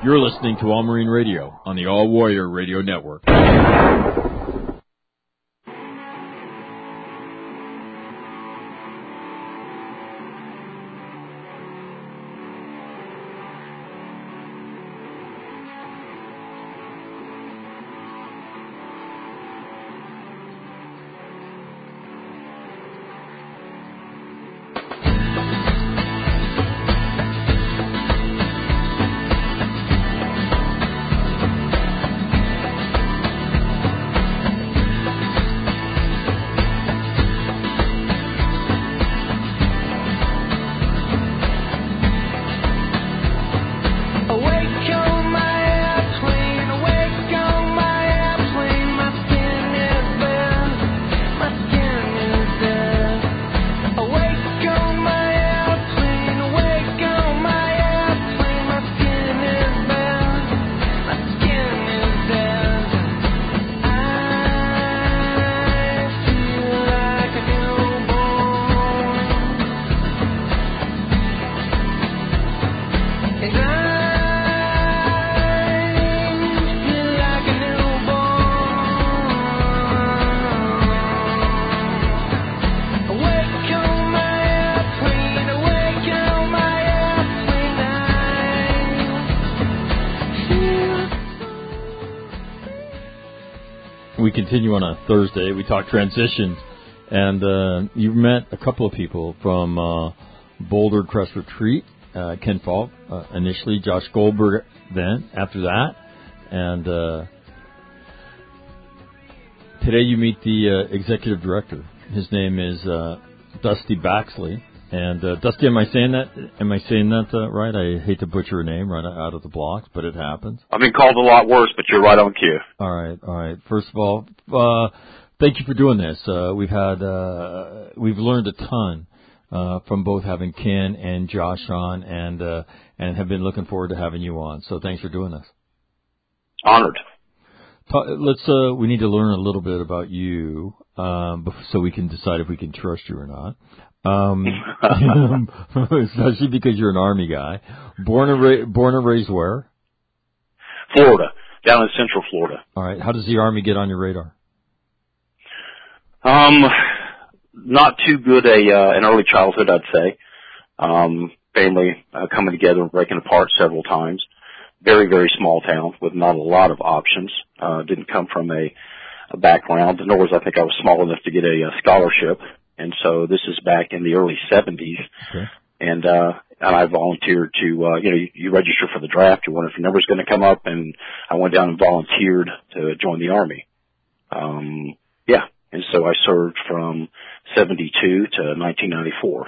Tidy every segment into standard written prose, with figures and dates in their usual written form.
You're listening to All Marine Radio on the All Warrior Radio Network. Continue on a Thursday. We talk transitions, and you met a couple of people from Boulder Crest Retreat, Ken Falk initially, Josh Goldberg then, after that, and today you meet the executive director. His name is Dusty Baxley. And Dusty, am I saying that right? I hate to butcher a name right out of the blocks, but it happens. I've been called a lot worse, but you're right on cue. All right. First of all, thank you for doing this. We've learned a ton from both having Ken and Josh on, and have been looking forward to having you on. So thanks for doing this. Honored. We need to learn a little bit about you, so we can decide if we can trust you or not. Especially because you're an Army guy. Born and raised where? Florida, down in Central Florida. All right. How does the Army get on your radar? Not too good an early childhood, I'd say. Family coming together and breaking apart several times. Very, very small town with not a lot of options. Didn't come from a background, nor was I think I was small enough to get a scholarship. And so this is back in the early 70s. Okay. And I volunteered to, you register for the draft. You wonder if your number's going to come up. And I went down and volunteered to join the Army. And so I served from 72 to 1994.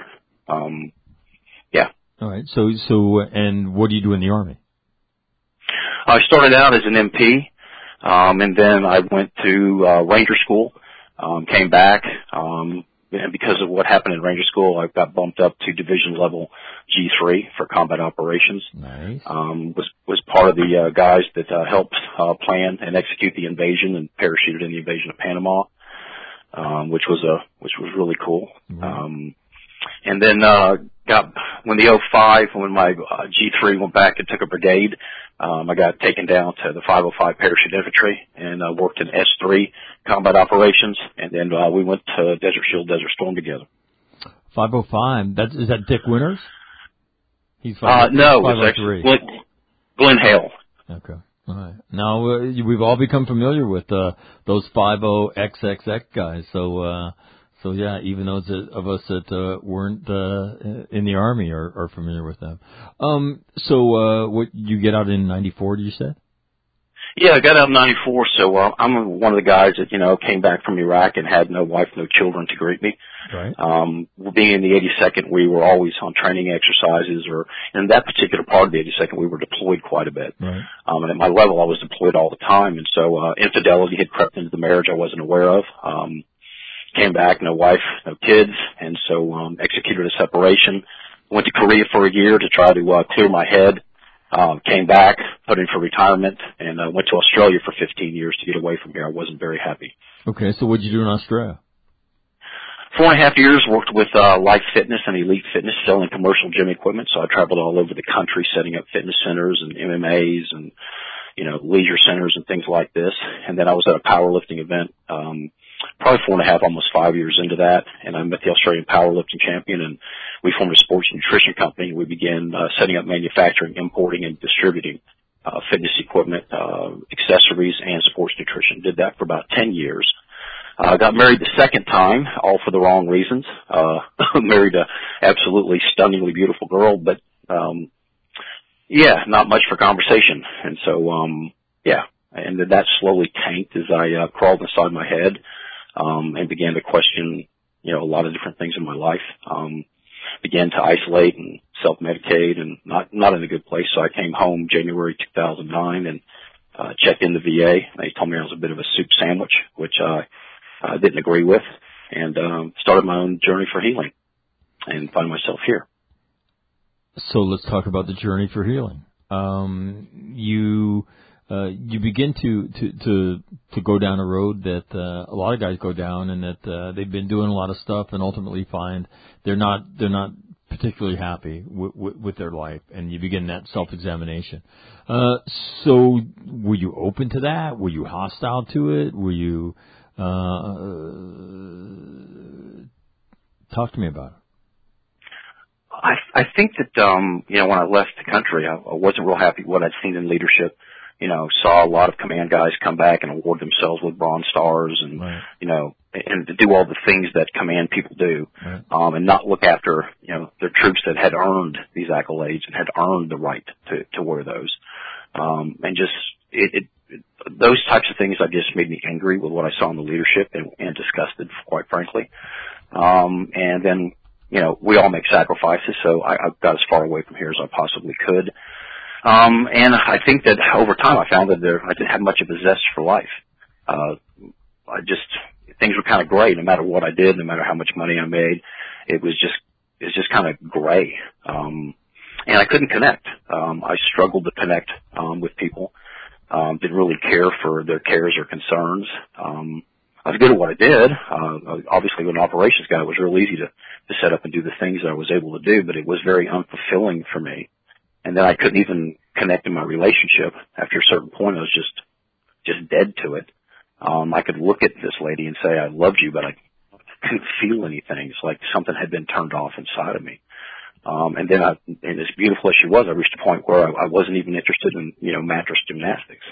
All right. So, and what do you do in the Army? I started out as an MP. And then I went to, Ranger School, came back, and because of what happened in Ranger School, I got bumped up to division level G3 for combat operations. Nice. Was part of the guys that helped plan and execute the invasion and parachuted in the invasion of Panama, which was really cool. Mm-hmm. And then when the 05, when my G3 went back and took a brigade, I got taken down to the 505 Parachute Infantry and worked in S3 combat operations, and then we went to Desert Shield, Desert Storm together. 505, is that Dick Winters? He's no, it's actually Glenn Hale. Okay. All right. Now, we've all become familiar with those 50XXX guys, so yeah, even those of us that weren't in the Army are familiar with them. So what you get out in 94? You said? Yeah, I got out in 94. So I'm one of the guys that came back from Iraq and had no wife, no children to greet me. Right. Being in the 82nd, we were always on training exercises, or in that particular part of the 82nd, we were deployed quite a bit. Right. And at my level, I was deployed all the time, and so infidelity had crept into the marriage I wasn't aware of. Came back, no wife, no kids, and so executed a separation. Went to Korea for a year to try to clear my head. Came back, put in for retirement, and went to Australia for 15 years to get away from here. I wasn't very happy. Okay, so what did you do in Australia? 4.5 years worked with Life Fitness and Elite Fitness, selling commercial gym equipment. So I traveled all over the country setting up fitness centers and MMAs and, leisure centers and things like this. And then I was at a powerlifting event, probably 4.5, almost 5 years into that. And I met the Australian powerlifting champion, and we formed a sports nutrition company. We began setting up manufacturing, importing, and distributing fitness equipment, accessories, and sports nutrition. Did that for about 10 years. Got married the second time, all for the wrong reasons. Married a absolutely stunningly beautiful girl, but, not much for conversation. And so, and then that slowly tanked as I, crawled inside my head, and began to question, a lot of different things in my life. Began to isolate and self-medicate and not in a good place. So I came home January 2009 and, checked in the VA. They told me I was a bit of a soup sandwich, which I didn't agree with, and started my own journey for healing and find myself here. So let's talk about the journey for healing. You begin to go down a road that a lot of guys go down, and that they've been doing a lot of stuff and ultimately find they're not particularly happy with their life, and you begin that self-examination. So were you open to that? Were you hostile to it? Were you talk to me about it. I think that, when I left the country, I wasn't real happy with what I'd seen in leadership. Saw a lot of command guys come back and award themselves with Bronze Stars and, right. And to do all the things that command people do, right. And not look after, their troops that had earned these accolades and had earned the right to wear those. And just, those types of things, I guess, made me angry with what I saw in the leadership and disgusted, quite frankly. And then, we all make sacrifices, so I got as far away from here as I possibly could. And I think that over time I found that I didn't have much of a zest for life. Things were kind of gray no matter what I did, no matter how much money I made. It was just kind of gray. And I couldn't connect. I struggled to connect, with people. Didn't really care for their cares or concerns. I was good at what I did. Obviously, with an operations guy, it was real easy to set up and do the things that I was able to do, but it was very unfulfilling for me. And then I couldn't even connect in my relationship. After a certain point, I was just dead to it. I could look at this lady and say, I loved you, but I couldn't feel anything. It's like something had been turned off inside of me. And then and as beautiful as she was, I reached a point where I wasn't even interested in, mattress gymnastics.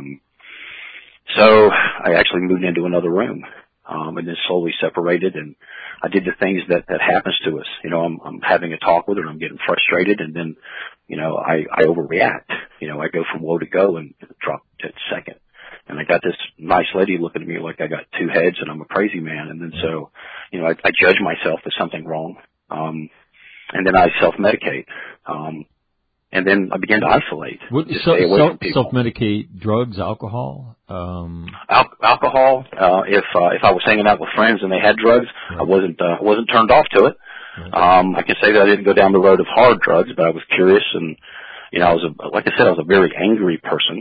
So I actually moved into another room, and then slowly separated, and I did the things that happens to us. I'm having a talk with her and I'm getting frustrated, and then, I overreact. I go from woe to go and drop to second. And I got this nice lady looking at me like I got two heads and I'm a crazy man. And then so, I judge myself there's something wrong. And then I self-medicate. And then I began to isolate. Stay away from people. Self-medicate, drugs, alcohol? Alcohol. If I was hanging out with friends and they had drugs, right. I wasn't turned off to it. Right. I can say that I didn't go down the road of hard drugs, but I was curious and, I was a very angry person.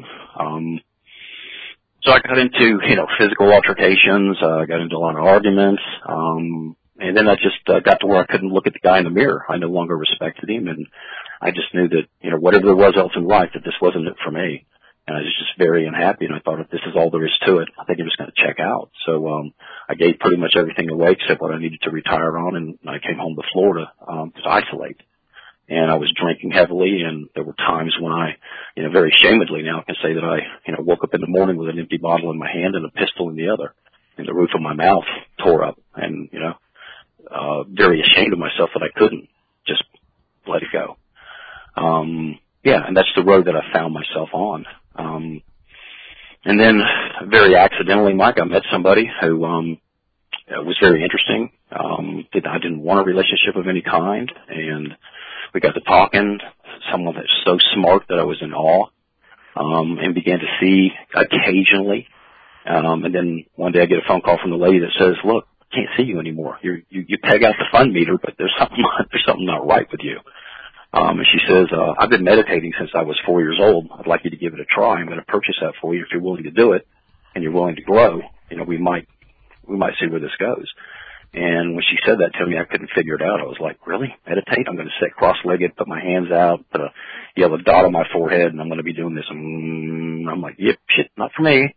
So I got into, physical altercations, got into a lot of arguments, and then I just got to where I couldn't look at the guy in the mirror. I no longer respected him, and I just knew that, whatever there was else in life, that this wasn't it for me. And I was just very unhappy, and I thought, if this is all there is to it, I think I'm just going to check out. So I gave pretty much everything away except what I needed to retire on, and I came home to Florida to isolate. And I was drinking heavily, and there were times when I, very ashamedly now I can say that I, woke up in the morning with an empty bottle in my hand and a pistol in the other, and the roof of my mouth tore up, and, very ashamed of myself that I couldn't just let it go. And that's the road that I found myself on. And then very accidentally, Mike, I met somebody who, was very interesting. I didn't want a relationship of any kind, and we got to talking, someone that's so smart that I was in awe, and began to see occasionally. And then one day I get a phone call from the lady that says, look, I can't see you anymore. You peg out the fun meter, but there's something not right with you. And she says, I've been meditating since I was 4 years old. I'd like you to give it a try. I'm going to purchase that for you. If you're willing to do it and you're willing to grow, we might see where this goes. And when she said that to me, I couldn't figure it out. I was like, really? Meditate? I'm going to sit cross-legged, put my hands out, put a yellow dot on my forehead, and I'm going to be doing this. I'm like, yep, shit, not for me.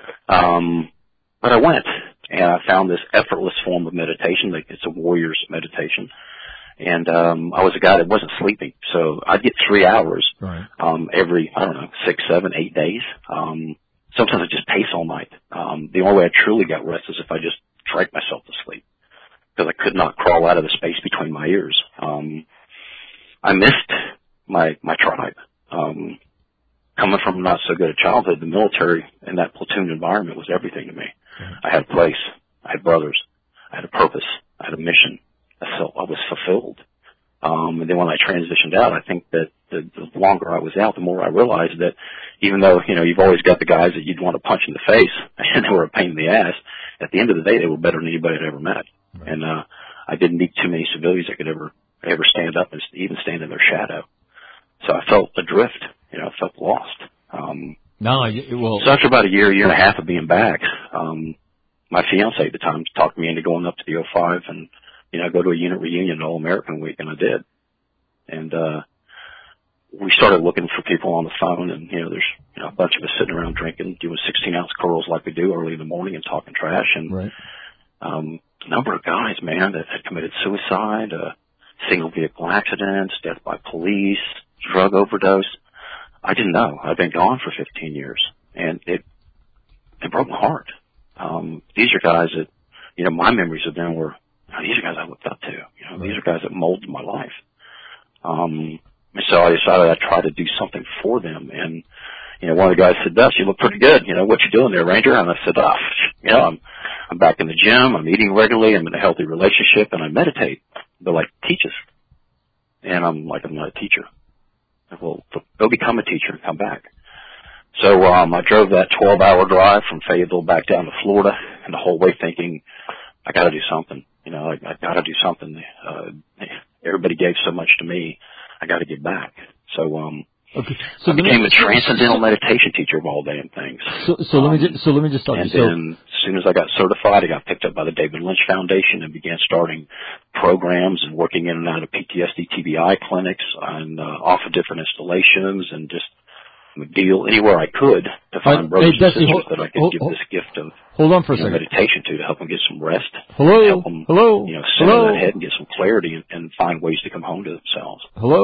But I went, and I found this effortless form of meditation. Like, it's a warrior's meditation. And I was a guy that wasn't sleeping, so I'd get 3 hours every, 6, 7, 8 days. Sometimes I just pace all night. The only way I truly got rest is if I just drank myself to sleep, because I could not crawl out of the space between my ears. I missed my tribe. Coming from not so good a childhood, the military and that platoon environment was everything to me. I had a place. I had brothers. I had a purpose. I had a mission. I felt I was fulfilled. And then when I transitioned out, I think that the longer I was out, the more I realized that even though, you've always got the guys that you'd want to punch in the face and they were a pain in the ass, at the end of the day, they were better than anybody I'd ever met. Right. And I didn't meet too many civilians that could ever stand up and even stand in their shadow. So I felt adrift, I felt lost. So after about a year and a half of being back, my fiance at the time talked me into going up to the 05 and, go to a unit reunion at All-American Week, and I did. And we started looking for people on the phone, and, there's a bunch of us sitting around drinking, doing 16-ounce curls like we do early in the morning and talking trash. And a number of guys, man, that had committed suicide, single vehicle accidents, death by police, drug overdose. I didn't know. I'd been gone for 15 years, and it broke my heart. These are guys that, my memories of them were, these are guys I looked up to. These are guys that molded my life. And so I decided I'd try to do something for them. And, one of the guys said, Dust, you look pretty good. What you doing there, Ranger? And I said, I'm back in the gym. I'm eating regularly. I'm in a healthy relationship, and I meditate. They're like, teach us. And I'm like, I'm not a teacher. Well, go become a teacher and come back. So I drove that 12-hour drive from Fayetteville back down to Florida, and the whole way thinking, I got to do something. I got to do something. Everybody gave so much to me. I got to give back. So I became a transcendental meditation teacher of all damn things. So let me just stop you. And then as soon as I got certified, I got picked up by the David Lynch Foundation and began starting programs and working in and out of PTSD TBI clinics and off of different installations and just deal anywhere I could to find brothers and sisters that I could give this gift of meditation to help them get some rest. Help them, center their head and get some clarity and find ways to come home to themselves.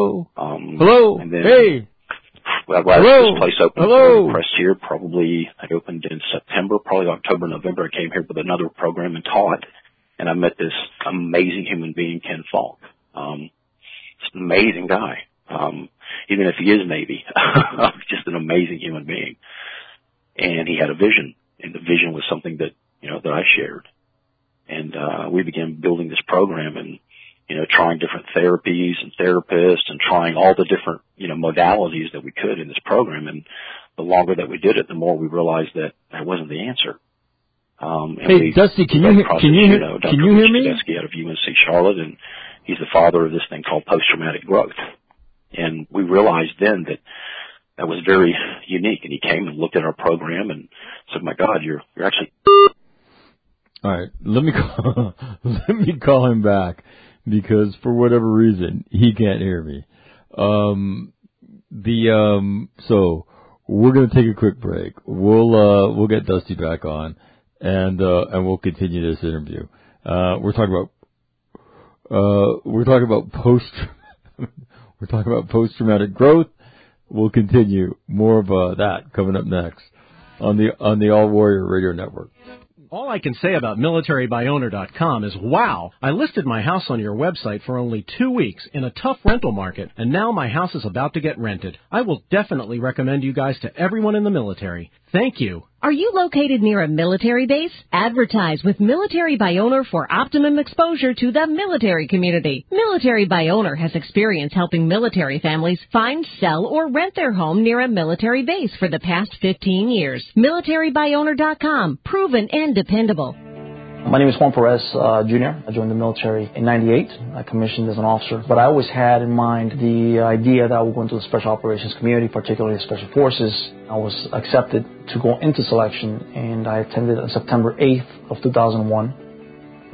And then, this place opened Crest here. Probably I opened in September, probably October, November. I came here with another program and taught, and I met this amazing human being, Ken Falk. Just an amazing guy. Even if he is Navy, just an amazing human being. And he had a vision, and the vision was something that, that I shared. And, we began building this program and, trying different therapies and therapists and trying all the different, modalities that we could in this program. And the longer that we did it, the more we realized that that wasn't the answer. Hey, Dusty, can you hear me? Dusty out of UNC Charlotte, and he's the father of this thing called post-traumatic growth. And we realized then that was very unique. And he came and looked at our program and said, "My God, you're actually." All right, let me call him back because for whatever reason he can't hear me. So we're gonna take a quick break. We'll get Dusty back on and we'll continue this interview. We're talking about post-traumatic growth. We'll continue more of that coming up next on the All Warrior Radio Network. All I can say about MilitaryByOwner.com is, wow, I listed my house on your website for only 2 weeks in a tough rental market, and now my house is about to get rented. I will definitely recommend you guys to everyone in the military. Thank you. Are you located near a military base? Advertise with Military by Owner for optimum exposure to the military community. Military by Owner has experience helping military families find, sell, or rent their home near a military base for the past 15 years. MilitaryByOwner.com. Proven and dependable. My name is Juan Perez Jr. I joined the military in 98. I commissioned as an officer. But I always had in mind the idea that I would go into the Special Operations community, particularly Special Forces. I was accepted to go into selection, and I attended on September 8th of 2001.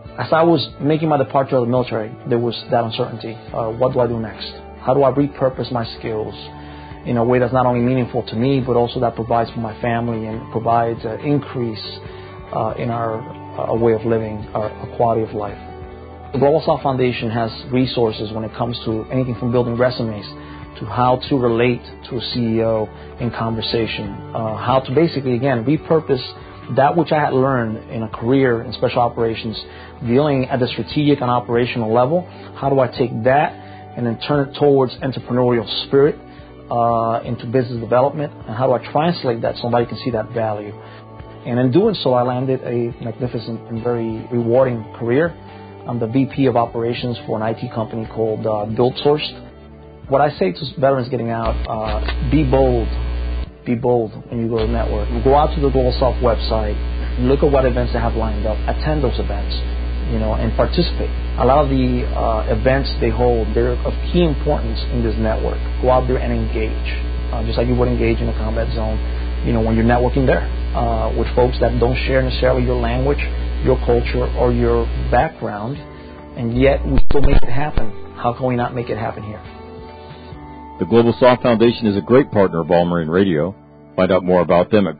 As I was making my departure out of the military, there was that uncertainty. What do I do next? How do I repurpose my skills in a way that's not only meaningful to me, but also that provides for my family and provides an increase in our way of living, our quality of life. The Global South Foundation has resources when it comes to anything from building resumes to how to relate to a CEO in conversation, how to basically, again, repurpose that which I had learned in a career in special operations, dealing at the strategic and operational level. How do I take that and then turn it towards entrepreneurial spirit into business development? And how do I translate that so somebody can see that value? And in doing so, I landed a magnificent and very rewarding career. I'm the VP of operations for an IT company called BuildSourced. What I say to veterans getting out, be bold. Be bold when you go to the network. Go out to the Global South website, look at what events they have lined up, attend those events, and participate. A lot of the events they hold, they're of key importance in this network. Go out there and engage, just like you would engage in a combat zone, when you're networking there with folks that don't share necessarily your language, your culture, or your background, and yet we still make it happen. How can we not make it happen here? The Global South Foundation is a great partner of All Marine Radio. Find out more about them at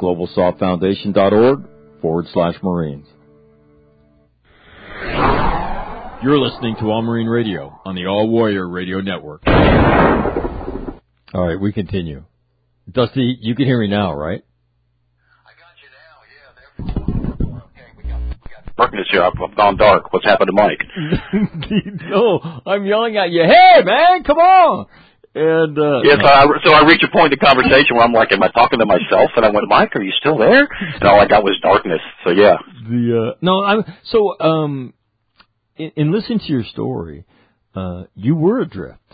globalsouthfoundation.org/Marines. You're listening to All Marine Radio on the All Warrior Radio Network. All right, we continue. Dusty, you can hear me now, right? I got you now, yeah. Okay, we got darkness here. I've gone dark. What's happened to Mike? No, I'm yelling at you. Hey, man, come on! And so I reached a point in the conversation where I'm like, am I talking to myself? And I went, Mike, are you still there? And all I got was darkness. So yeah. In listening to your story, you were adrift.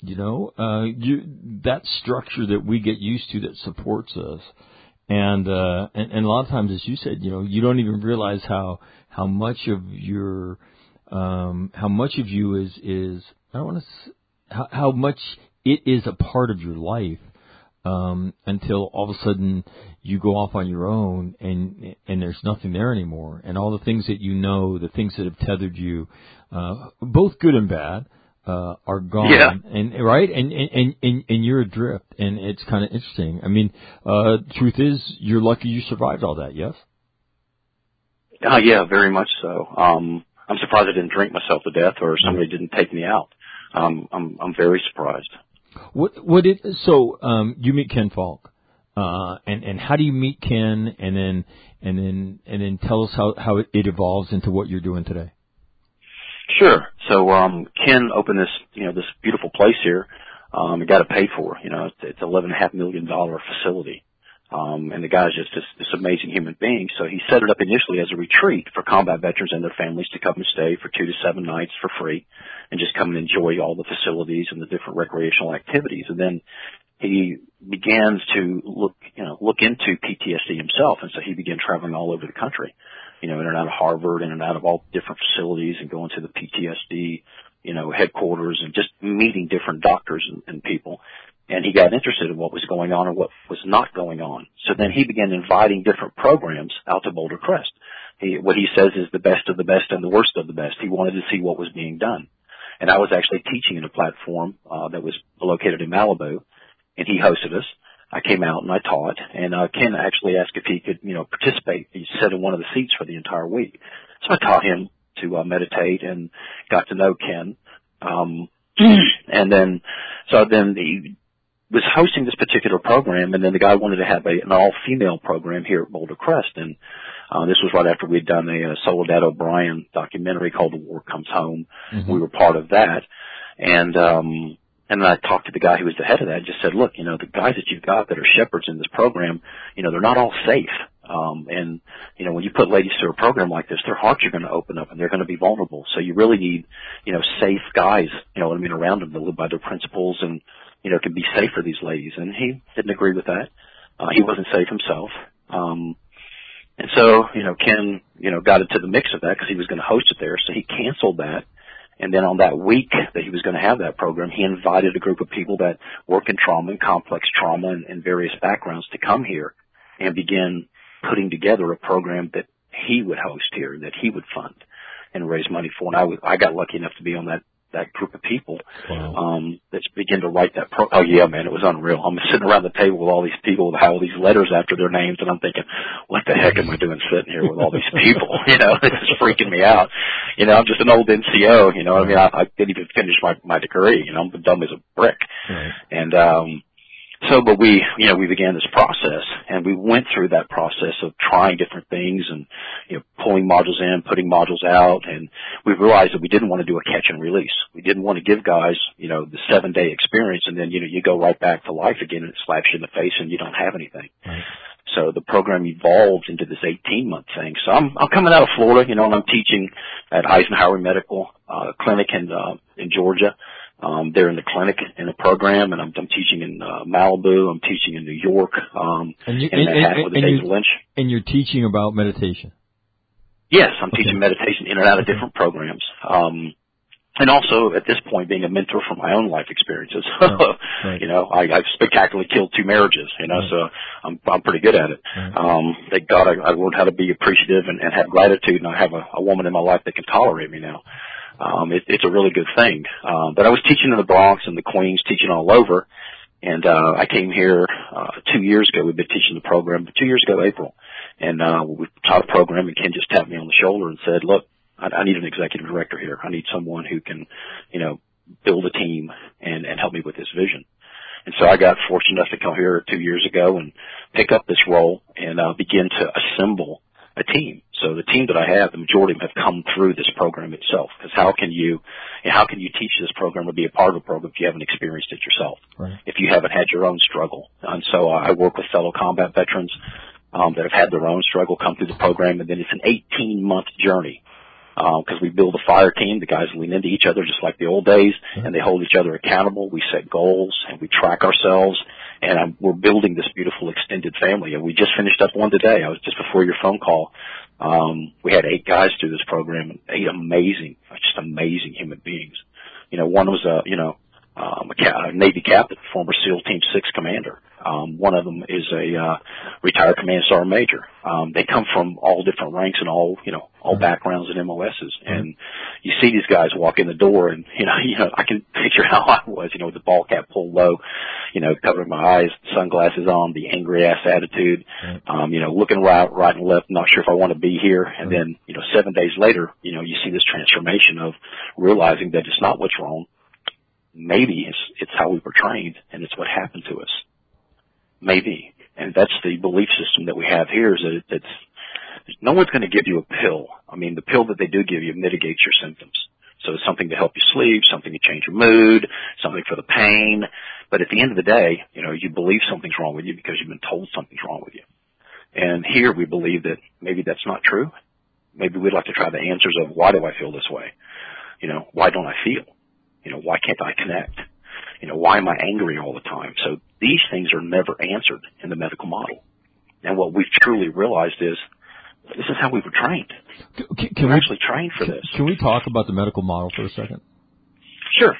That structure that we get used to that supports us, and a lot of times, as you said, you don't even realize how much of you is I don't want to how much it is a part of your life until all of a sudden you go off on your own and there's nothing there anymore, and all the things that the things that have tethered you, both good and bad, are gone. Yeah. And right, and you're adrift, and it's kind of interesting. I mean, truth is, you're lucky you survived all that. Yes. Yeah, very much so. I'm surprised I didn't drink myself to death, or somebody didn't take me out. I'm very surprised. You meet Ken Falk, and how do you meet Ken, and then tell us how it evolves into what you're doing today. Sure. So Ken opened this beautiful place here. It got it paid for. It's $11.5 million facility. And the guy's just this amazing human being. So he set it up initially as a retreat for combat veterans and their families to come and stay for 2 to 7 nights for free and just come and enjoy all the facilities and the different recreational activities. And then he began to look into PTSD himself. And so he began traveling all over the country, in and out of Harvard, in and out of all different facilities, and going to the PTSD, headquarters, and just meeting different doctors and people. And he got interested in what was going on and what was not going on. So then he began inviting different programs out to Boulder Crest. What he says is the best of the best and the worst of the best. He wanted to see what was being done. And I was actually teaching in a platform that was located in Malibu, and he hosted us. I came out and I taught, and Ken actually asked if he could, participate. He sat in one of the seats for the entire week. So I taught him to meditate and got to know Ken. And then he was hosting this particular program, and then the guy wanted to have an all-female program here at Boulder Crest. And this was right after we'd done a Soledad O'Brien documentary called The War Comes Home. Mm-hmm. We were part of that. And then I talked to the guy who was the head of that and just said, look, the guys that you've got that are shepherds in this program, they're not all safe. And when you put ladies through a program like this, their hearts are going to open up and they're going to be vulnerable. So you really need, safe guys, around them that live by their principles and, can be safe for these ladies. And he didn't agree with that. He wasn't safe himself. And so, Ken, got into the mix of that because he was going to host it there. So he canceled that. And then on that week that he was going to have that program, he invited a group of people that work in trauma and complex trauma and various backgrounds to come here and begin putting together a program that he would host here, that he would fund. and raise money for. And I got lucky enough to be on that group of people. Wow. That's begin to write that oh yeah, man, it was unreal. I'm sitting around the table with all these people with all these letters after their names, and I'm thinking, what the heck am I doing sitting here with all these people? You know, it's freaking me out. You know, I'm just an old NCO, you know what I mean? I didn't even finish my degree, you know, I'm dumb as a brick. Right. And but we began this process, and we went through that process of trying different things and, you know, pulling modules in, putting modules out, and we realized that we didn't want to do a catch and release. We didn't want to give guys, you know, the 7-day experience and then, you know, you go right back to life again and it slaps you in the face and you don't have anything. Right. So the program evolved into this 18-month thing. So I'm coming out of Florida, you know, and I'm teaching at Eisenhower Medical Clinic in Georgia. They're in the clinic in the program, and I'm teaching in Malibu. I'm teaching in New York, in Manhattan with David Lynch. And you're teaching about meditation? Yes, I'm teaching meditation in and out of different programs. And also, at this point, being a mentor for my own life experiences. Right. You know, I've spectacularly killed 2 marriages, you know, so I'm pretty good at it. Right. Thank God I learned how to be appreciative and have gratitude, and I have a woman in my life that can tolerate me now. It's a really good thing. But I was teaching in the Bronx and the Queens, teaching all over. And, I came here, 2 years ago. We've been teaching the program, but 2 years ago, April. And, we taught a program, and Ken just tapped me on the shoulder and said, look, I need an executive director here. I need someone who can, you know, build a team and help me with this vision. And so I got fortunate enough to come here 2 years ago and pick up this role and, begin to assemble a team. So the team that I have, the majority of them have come through this program itself. Because how can you teach this program or be a part of a program if you haven't experienced it yourself? Right. If you haven't had your own struggle. And so I work with fellow combat veterans, that have had their own struggle come through the program, and then it's an 18-month journey. Because we build a fire team, the guys lean into each other just like the old days, and they hold each other accountable. We set goals and we track ourselves, and we're building this beautiful extended family. And we just finished up one today. I was just before your phone call. We had 8 guys through this program, 8 just amazing human beings. You know, one was a Navy captain, former SEAL Team 6 commander. One of them is a retired command sergeant major. They come from all different ranks and all backgrounds and MOSs. And you see these guys walk in the door, and you know, I can picture how I was, you know, with the ball cap pulled low, you know, covering my eyes, sunglasses on, the angry ass attitude, you know, looking right and left, not sure if I want to be here. And then, you know, 7 days later, you know, you see this transformation of realizing that it's not what's wrong. Maybe it's how we were trained, and it's what happened to us. Maybe. And that's the belief system that we have here, is that no one's going to give you a pill. I mean, the pill that they do give you mitigates your symptoms. So it's something to help you sleep, something to change your mood, something for the pain. But at the end of the day, you know, you believe something's wrong with you because you've been told something's wrong with you. And here we believe that maybe that's not true. Maybe we'd like to try the answers of, why do I feel this way? You know, why don't I feel? You know, why can't I connect? You know, why am I angry all the time? So these things are never answered in the medical model. And what we've truly realized is, this is how we were trained. We're actually trained for this. Can we talk about the medical model for a second? Sure.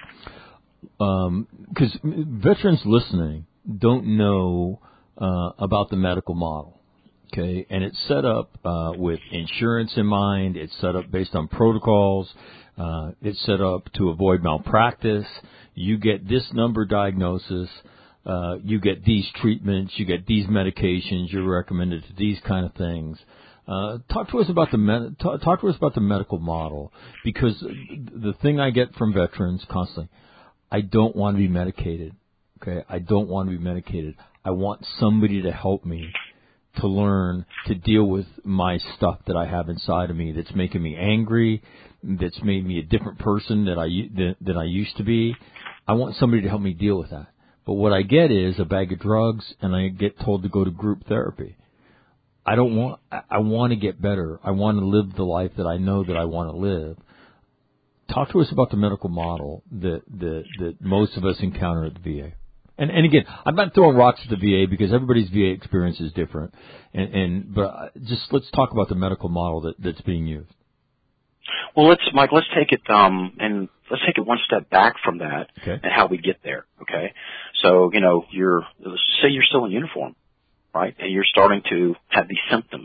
Because veterans listening don't know about the medical model. Okay, and it's set up with insurance in mind. It's set up based on protocols. It's set up to avoid malpractice. You get this number diagnosis. You get these treatments. You get these medications. You're recommended to these kind of things. Talk to us about the medical model, because the thing I get from veterans constantly, I don't want to be medicated. Okay, I don't want to be medicated. I want somebody to help me to learn to deal with my stuff that I have inside of me that's making me angry, that's made me a different person than I used to be. I want somebody to help me deal with that. But what I get is a bag of drugs, and I get told to go to group therapy. I want to get better. I want to live the life that I know that I want to live. Talk to us about the medical model that most of us encounter at the VA. And again, I'm not throwing rocks at the VA, because everybody's VA experience is different. But let's talk about the medical model that's being used. Well, Mike, let's take it and let's take it one step back from that, okay, and how we get there. Okay, so you know, let's say you're still in uniform, right, and you're starting to have these symptoms,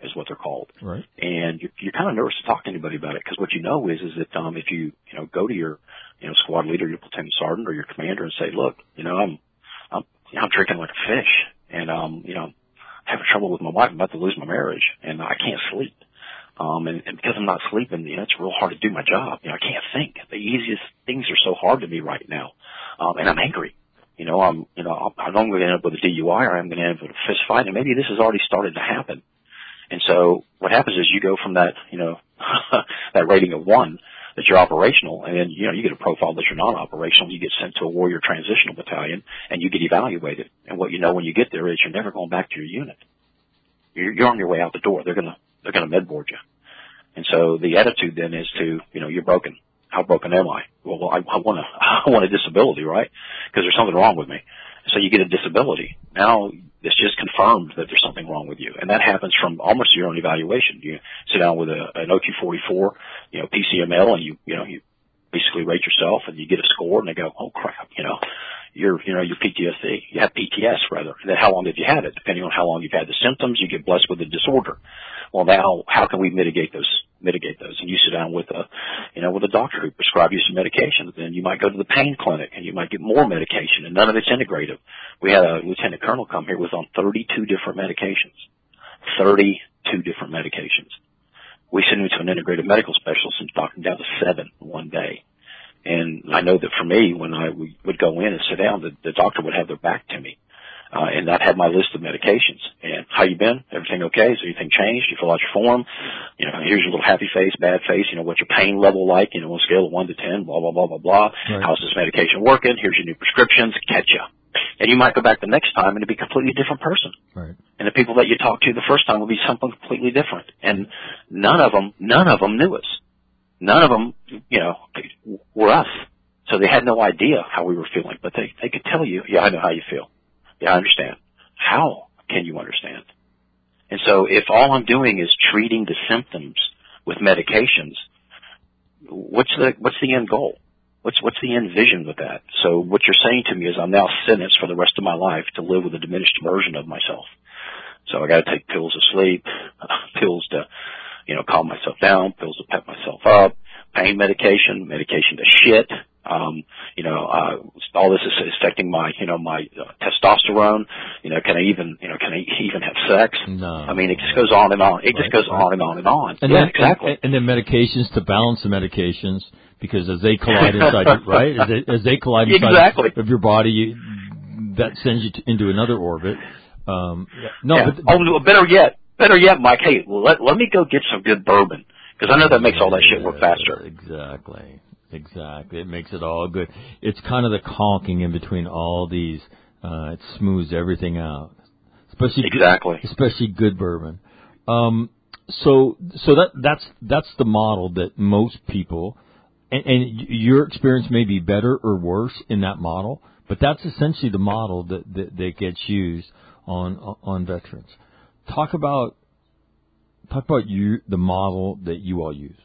is what they're called. Right. And you're kind of nervous to talk to anybody about it because what you know is that if you go to your squad leader, your platoon sergeant, or your commander and say, look, I'm drinking like a fish, and having trouble with my wife. I'm about to lose my marriage, and I can't sleep. And because I'm not sleeping, it's real hard to do my job. I can't think. The easiest things are so hard to me right now, and I'm angry. I'm going to end up with a DUI, or I'm going to end up with a fist fight, and maybe this has already started to happen. And so what happens is you go from that, that rating of 1 that you're operational, and then, you get a profile that you're not operational. You get sent to a warrior transitional battalion, and you get evaluated. And what you know when you get there is you're never going back to your unit. You're on your way out the door. They're gonna med board you. And so the attitude then is to, you're broken. How broken am I? Well, I want a disability, right? Because there's something wrong with me. So you get a disability. Now it's just confirmed that there's something wrong with you. And that happens from almost your own evaluation. You sit down with an OQ-44, PCML, and you basically rate yourself, and you get a score, and they go, oh crap, you're PTSD. You have PTS rather. And then how long have you had it? Depending on how long you've had the symptoms, you get blessed with a disorder. Well, now how can we mitigate those? And you sit down with a doctor who prescribes you some medications. Then you might go to the pain clinic and you might get more medication, and none of it's integrative. We had a lieutenant colonel come here was on 32 different medications. 32 different medications. We sent him to an integrative medical specialist and knocked him down to 7 one day. And I know that for me, when I would go in and sit down, the doctor would have their back to me. And I'd have my list of medications. And how you been? Everything okay? Is anything changed? You fill out your form? Here's your little happy face, bad face. What's your pain level like? On a scale of 1 to 10, blah, blah, blah, blah, blah. Right. How's this medication working? Here's your new prescriptions. Catch ya. And you might go back the next time and it'd be a completely different person. Right. And the people that you talked to the first time will be something completely different. And none of them knew us. None of them, were us. So they had no idea how we were feeling, but they could tell you, yeah, I know how you feel. Yeah, I understand. How can you understand? And so if all I'm doing is treating the symptoms with medications, what's the end goal? What's the end vision with that? So what you're saying to me is I'm now sentenced for the rest of my life to live with a diminished version of myself. So I got to take pills to sleep, pills to, calm myself down, pills to pep myself up, pain medication to shit. All this is affecting my testosterone. Can I even have sex? No. I mean, it just goes on and on. It just goes on and on and on. And then, exactly. And then medications to balance the medications, because as they collide inside, right? As they collide inside of your body, that sends you into another orbit. Better yet, Mike. Hey, let me go get some good bourbon, because I know that makes all that shit work faster. Exactly. It makes it all good. It's kind of the caulking in between all these. It smooths everything out, especially good bourbon. So that's the model that most people, and your experience may be better or worse in that model, but that's essentially the model that gets used on veterans. Talk about the model that you all use.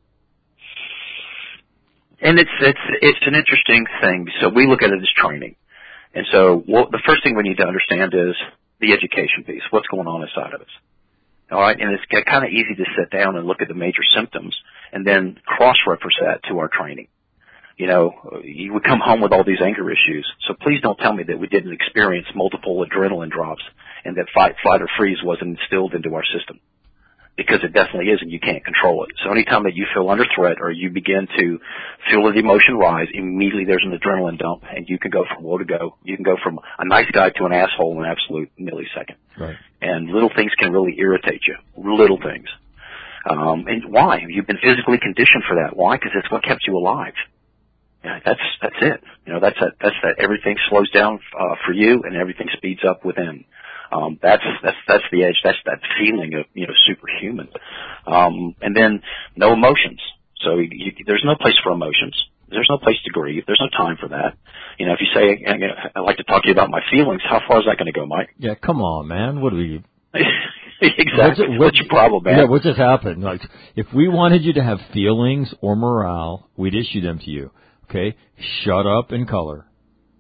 And it's an interesting thing. So we look at it as training. And so the first thing we need to understand is the education piece. What's going on inside of us? All right. And it's kind of easy to sit down and look at the major symptoms and then cross-reference that to our training. You would come home with all these anger issues. So please don't tell me that we didn't experience multiple adrenaline drops and that fight, flight, or freeze wasn't instilled into our system. Because it definitely is, and you can't control it. So anytime that you feel under threat or you begin to feel the emotion rise, immediately there's an adrenaline dump, and you can go from woe to go. You can go from a nice guy to an asshole in an absolute millisecond. Right. And little things can really irritate you. Little things. And why? You've been physically conditioned for that. Why? Because it's what kept you alive. Yeah, that's it. That's that. Everything slows down for you, and everything speeds up within. That's the edge. That's that feeling of, superhuman. And then no emotions. So there's no place for emotions. There's no place to grieve. There's no time for that. If you say, I'd like to talk to you about my feelings, how far is that going to go, Mike? Yeah, come on, man. What are we? Exactly. What's your problem, man? Yeah, what just happened? Like, if we wanted you to have feelings or morale, we'd issue them to you. Okay? Shut up and color.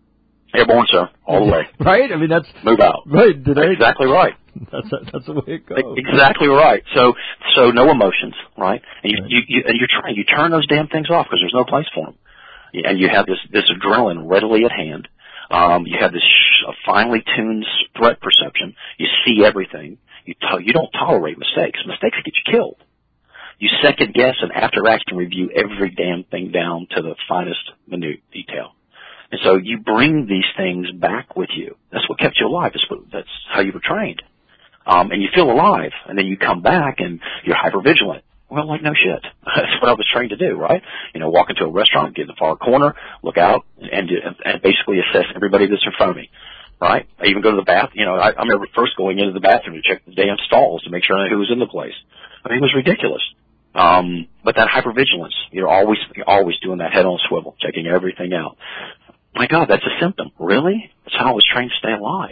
Airborne, sir, all the way. Right? I mean, that's move out. Right? Exactly right. That's the way it goes. Exactly right. So no emotions, right? And you turn those damn things off because there's no place for them. And you have this adrenaline readily at hand. You have this finely tuned threat perception. You see everything. You don't tolerate mistakes. Mistakes get you killed. You second guess and after action review every damn thing down to the finest minute detail. And so you bring these things back with you. That's what kept you alive. That's how you were trained. And you feel alive. And then you come back and you're hypervigilant. Well, like no shit. That's what I was trained to do, right? Walk into a restaurant, get in the far corner, look out, and basically assess everybody that's in front of me, right? I even go to the bath. I remember first going into the bathroom to check the damn stalls to make sure I knew who was in the place. I mean, it was ridiculous. But that hypervigilance, you're always doing that head on swivel, checking everything out. My God, that's a symptom. Really? That's how I was trained to stay alive.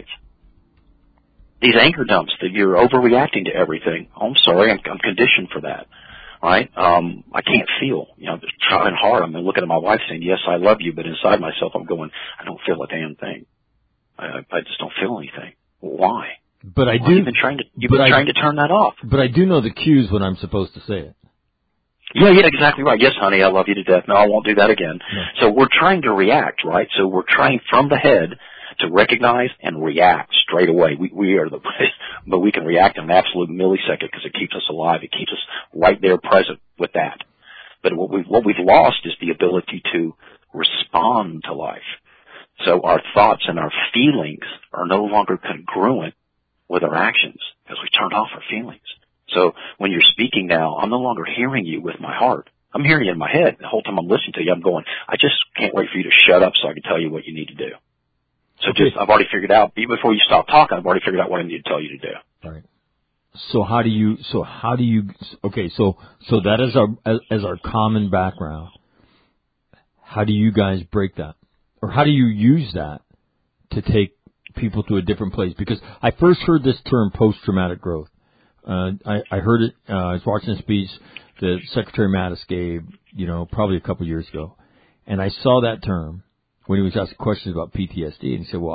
These anger dumps that you're overreacting to everything. Oh, I'm sorry, I'm conditioned for that. Right? I can't feel. Trying hard. I'm looking at my wife saying, yes, I love you, but inside myself I'm going, I don't feel a damn thing. I just don't feel anything. Why? But you've been trying to turn that off. But I do know the cues when I'm supposed to say it. Yeah, exactly right. Yes, honey, I love you to death. No, I won't do that again. No. So we're trying to react, right? So we're trying from the head to recognize and react straight away. We are but we can react in an absolute millisecond because it keeps us alive. It keeps us right there present with that. But what we've lost is the ability to respond to life. So our thoughts and our feelings are no longer congruent with our actions because we turned off our feelings. So when you're speaking now, I'm no longer hearing you with my heart. I'm hearing you in my head. The whole time I'm listening to you, I'm going, I just can't wait for you to shut up so I can tell you what you need to do. So I've already figured out, even before you stop talking, I've already figured out what I need to tell you to do. All right. So how do you, okay, so that is our common background. How do you guys break that? Or how do you use that to take people to a different place? Because I first heard this term post-traumatic growth. I heard it, I was watching a speech that Secretary Mattis gave, probably a couple years ago. And I saw that term when he was asked questions about PTSD, and he said, well,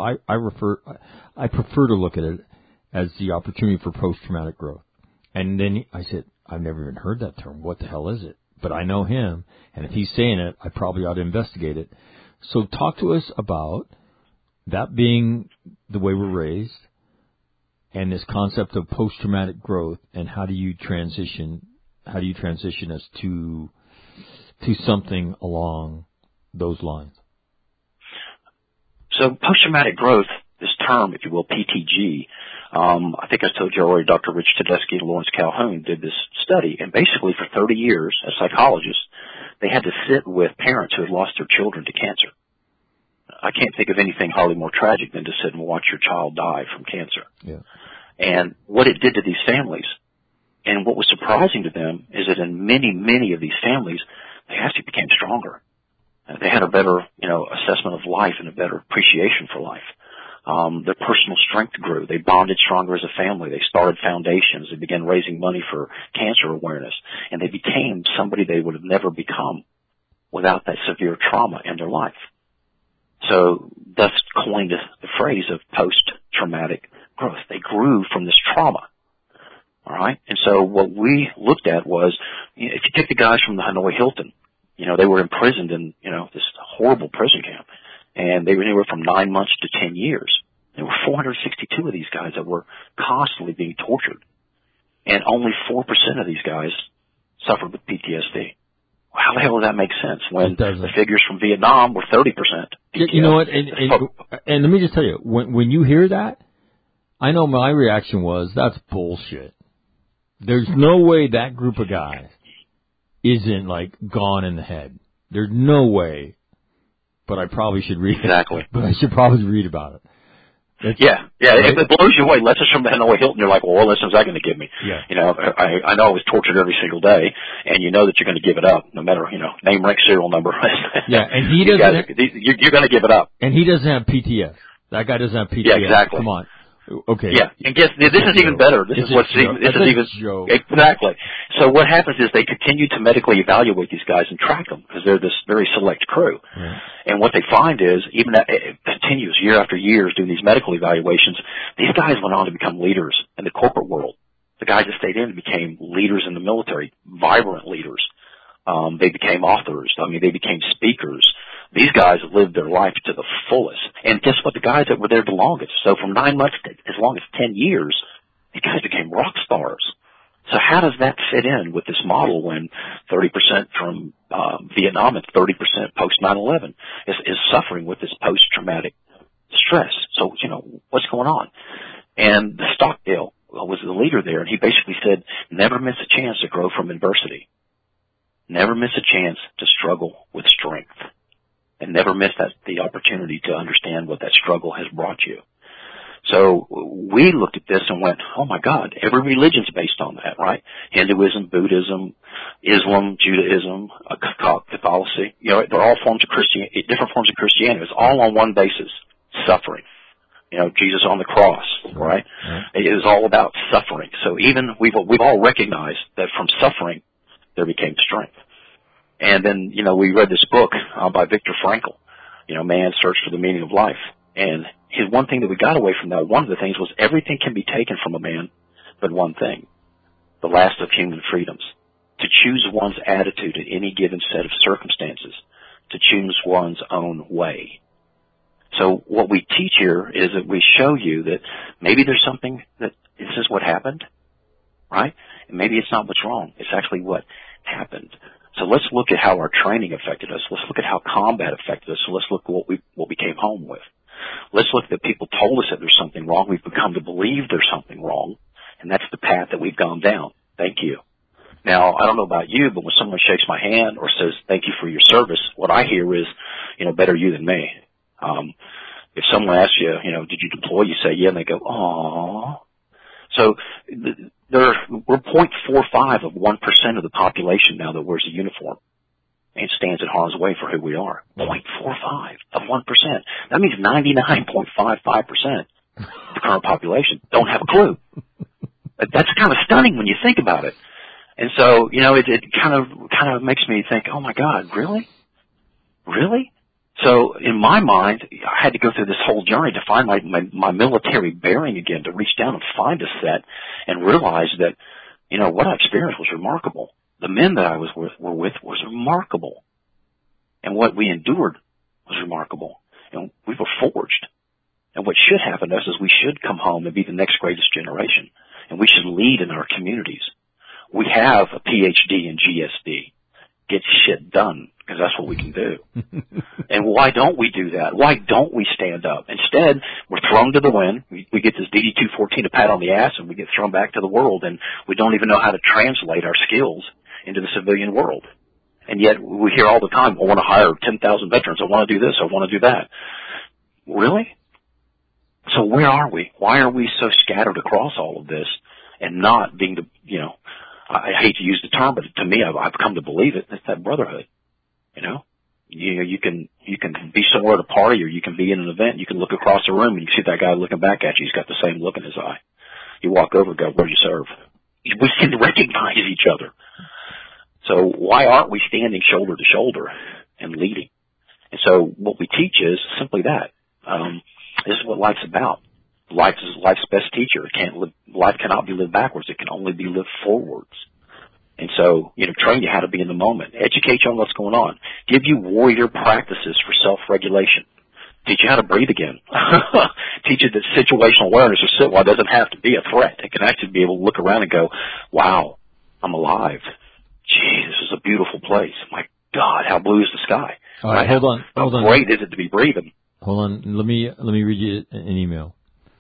I prefer to look at it as the opportunity for post-traumatic growth. And then I said, I've never even heard that term. What the hell is it? But I know him, and if he's saying it, I probably ought to investigate it. So talk to us about that being the way we're raised and this concept of post-traumatic growth, and how do you transition us to something along those lines? So post-traumatic growth, this term, if you will, PTG, I think I told you already, Dr. Rich Tedeschi and Lawrence Calhoun did this study, and basically for 30 years, as psychologists, they had to sit with parents who had lost their children to cancer. I can't think of anything hardly more tragic than to sit and watch your child die from cancer. Yeah. And what it did to these families, and what was surprising to them is that in many, many of these families, they actually became stronger. They had a better, assessment of life and a better appreciation for life. Their personal strength grew. They bonded stronger as a family. They started foundations. They began raising money for cancer awareness. And they became somebody they would have never become without that severe trauma in their life. So thus coined the phrase of post-traumatic growth. They grew from this trauma. All right? And so what we looked at was, if you take the guys from the Hanoi Hilton, they were imprisoned in, this horrible prison camp. And they were anywhere from 9 months to 10 years. There were 462 of these guys that were constantly being tortured. And only 4% of these guys suffered with PTSD. How the hell does that make sense when the figures from Vietnam were 30%? You know what? And let me just tell you, when you hear that, I know my reaction was, that's bullshit. There's no way that group of guys isn't gone in the head. There's no way. But I probably should read exactly. But I should probably read about it. Yeah. Right? If it blows you away, let's just from the Hanoi Hilton, you're like, well, what lessons is that going to give me? Yeah. I know I was tortured every single day, and you know that you're going to give it up, no matter, name, rank, serial number. Yeah, and he doesn't. You're going to give it up. And he doesn't have PTS. That guy doesn't have PTS. Yeah, exactly. Come on. Okay. Yeah, and guess this is even better. This is even exactly. So what happens is they continue to medically evaluate these guys and track them because they're this very select crew. Right. And what they find is even that it continues year after year doing these medical evaluations. These guys went on to become leaders in the corporate world. The guys that stayed in became leaders in the military, vibrant leaders. They became authors. I mean, they became speakers. These guys lived their life to the fullest. And guess what? The guys that were there the longest, so from 9 months to as long as 10 years, these guys became rock stars. So how does that fit in with this model when 30% from Vietnam and 30% post 9/11 is suffering with this post-traumatic stress? So, what's going on? And Stockdale was the leader there, and he basically said, never miss a chance to grow from adversity. Never miss a chance to struggle with strength. And never miss the opportunity to understand what that struggle has brought you. So we looked at this and went, oh my God, every religion's based on that, right? Hinduism, Buddhism, Islam, Judaism, Catholicism, they're all forms of Christianity, different forms of Christianity. It's all on one basis, suffering. Jesus on the cross, right? It is all about suffering. So even we've all recognized that from suffering, there became strength. And then, we read this book by Viktor Frankl, Man's Search for the Meaning of Life. And his one thing that we got away from that, one of the things was everything can be taken from a man, but one thing, the last of human freedoms, to choose one's attitude in any given set of circumstances, to choose one's own way. So what we teach here is that we show you that maybe there's something that this is what happened, right? And maybe it's not what's wrong. It's actually what happened. So let's look at how our training affected us. Let's look at how combat affected us. So let's look at what we came home with. Let's look at that people told us that there's something wrong. We've become to believe there's something wrong, and that's the path that we've gone down. Thank you. Now, I don't know about you, but when someone shakes my hand or says thank you for your service, what I hear is, better you than me. If someone asks you, did you deploy? You say yeah, and they go, aww. So we're 0.45 of 1% of the population now that wears a uniform and stands in harm's way for who we are. 0.45 of 1%. That means 99.55% of the current population don't have a clue. That's kind of stunning when you think about it. And so, it kind of makes me think, oh my God, really? Really? So in my mind, I had to go through this whole journey to find my military bearing again, to reach down and find a set and realize that, what I experienced was remarkable. The men that I was were with was remarkable. And what we endured was remarkable. And we were forged. And what should happen to us is we should come home and be the next greatest generation. And we should lead in our communities. We have a PhD in GSD. Get shit done, because that's what we can do. And why don't we do that? Why don't we stand up? Instead, we're thrown to the wind. We get this DD-214 a pat on the ass, and we get thrown back to the world, and we don't even know how to translate our skills into the civilian world. And yet we hear all the time, I want to hire 10,000 veterans. I want to do this. I want to do that. Really? So where are we? Why are we so scattered across all of this and not being I hate to use the term, but to me, I've come to believe it. It's that brotherhood. You can be somewhere at a party, or you can be in an event. You can look across the room and you see that guy looking back at you. He's got the same look in his eye. You walk over and go, where do you serve? We can recognize each other. So why aren't we standing shoulder to shoulder and leading? And so what we teach is simply that. This is what life's about. Life is life's best teacher. Life cannot be lived backwards. It can only be lived forwards. And so, train you how to be in the moment. Educate you on what's going on. Give you warrior practices for self-regulation. Teach you how to breathe again. Teach you that situational awareness or sit-well doesn't have to be a threat. It can actually be able to look around and go, wow, I'm alive. Gee, this is a beautiful place. My God, how blue is the sky? All right, hold on. How great is it to be breathing? Hold on. Let me read you an email.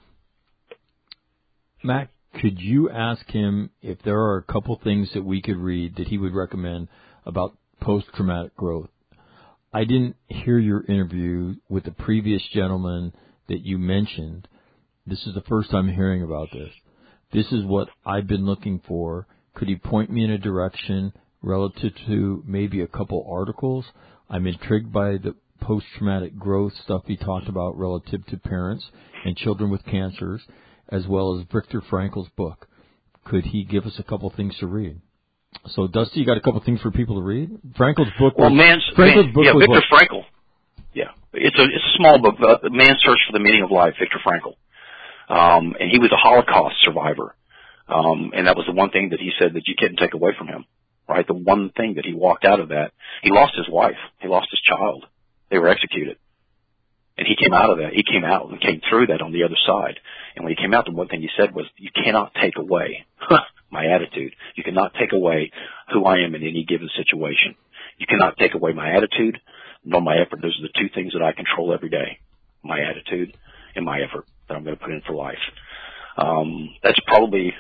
Matt, could you ask him if there are a couple things that we could read that he would recommend about post-traumatic growth? I didn't hear your interview with the previous gentleman that you mentioned. This is the first time hearing about this. This is what I've been looking for. Could he point me in a direction relative to maybe a couple articles? I'm intrigued by the post-traumatic growth stuff he talked about relative to parents and children with cancers. as well as Viktor Frankl's book. Could he give us a couple things to read? So, Dusty, you got a couple things for people to read? Frankl's book was... Viktor Frankl. Yeah. It's a small book, Man's Search for the Meaning of Life, Viktor Frankl. And he was a Holocaust survivor. And that was the one thing that he said that you couldn't take away from him, right? The one thing that he walked out of that. He lost his wife. He lost his child. They were executed. And he came out of that. He came out and came through that on the other side. And when he came out, the one thing he said was, you cannot take away my attitude. You cannot take away who I am in any given situation. You cannot take away my attitude nor my effort. Those are the two things that I control every day, my attitude and my effort that I'm going to put in for life. That's probably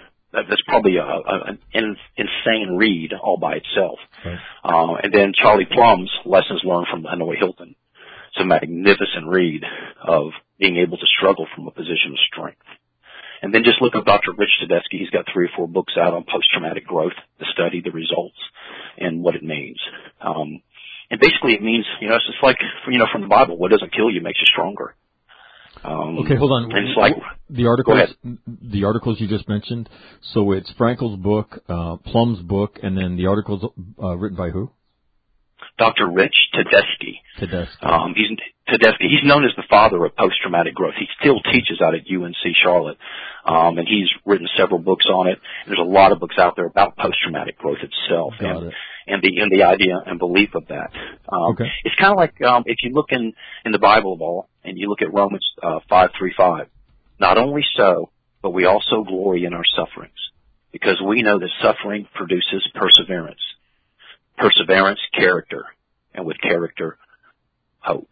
an insane read all by itself. Right. And then Charlie Plum's Lessons Learned from Hanoi Hilton. It's a magnificent read of being able to struggle from a position of strength. And then just look up Dr. Rich Tedeschi. He's got 3 or 4 books out on post-traumatic growth, the study, the results, and what it means. And basically it means, it's just like, from the Bible, what doesn't kill you makes you stronger. Okay, hold on. And it's like, the articles you just mentioned. So it's Frankl's book, Plum's book, and then the articles written by who? Dr. Rich Tedeschi. Tedeschi. He's known as the father of post-traumatic growth. He still teaches out at UNC Charlotte, and he's written several books on it. There's a lot of books out there about post-traumatic growth itself and the idea and belief of that. It's kind of like if you look in the Bible of all, and you look at Romans 5:3-5. Not only so, but we also glory in our sufferings, because we know that suffering produces perseverance. Perseverance, character, and with character, hope.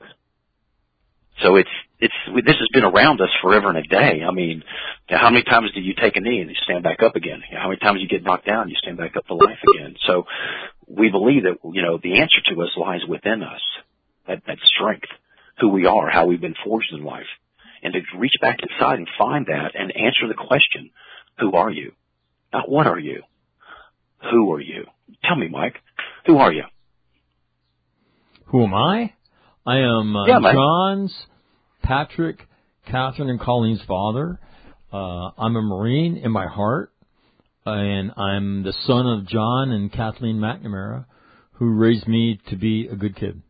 So this has been around us forever and a day. I mean, how many times do you take a knee and you stand back up again? How many times you get knocked down and you stand back up to life again? So we believe that, the answer to us lies within us, that strength, who we are, how we've been forged in life, and to reach back inside and find that and answer the question, who are you? Not what are you? Who are you? Tell me, Mike, who are you? Who am I? I am John's, Patrick, Catherine, and Colleen's father. I'm a Marine in my heart, and I'm the son of John and Kathleen McNamara, who raised me to be a good kid.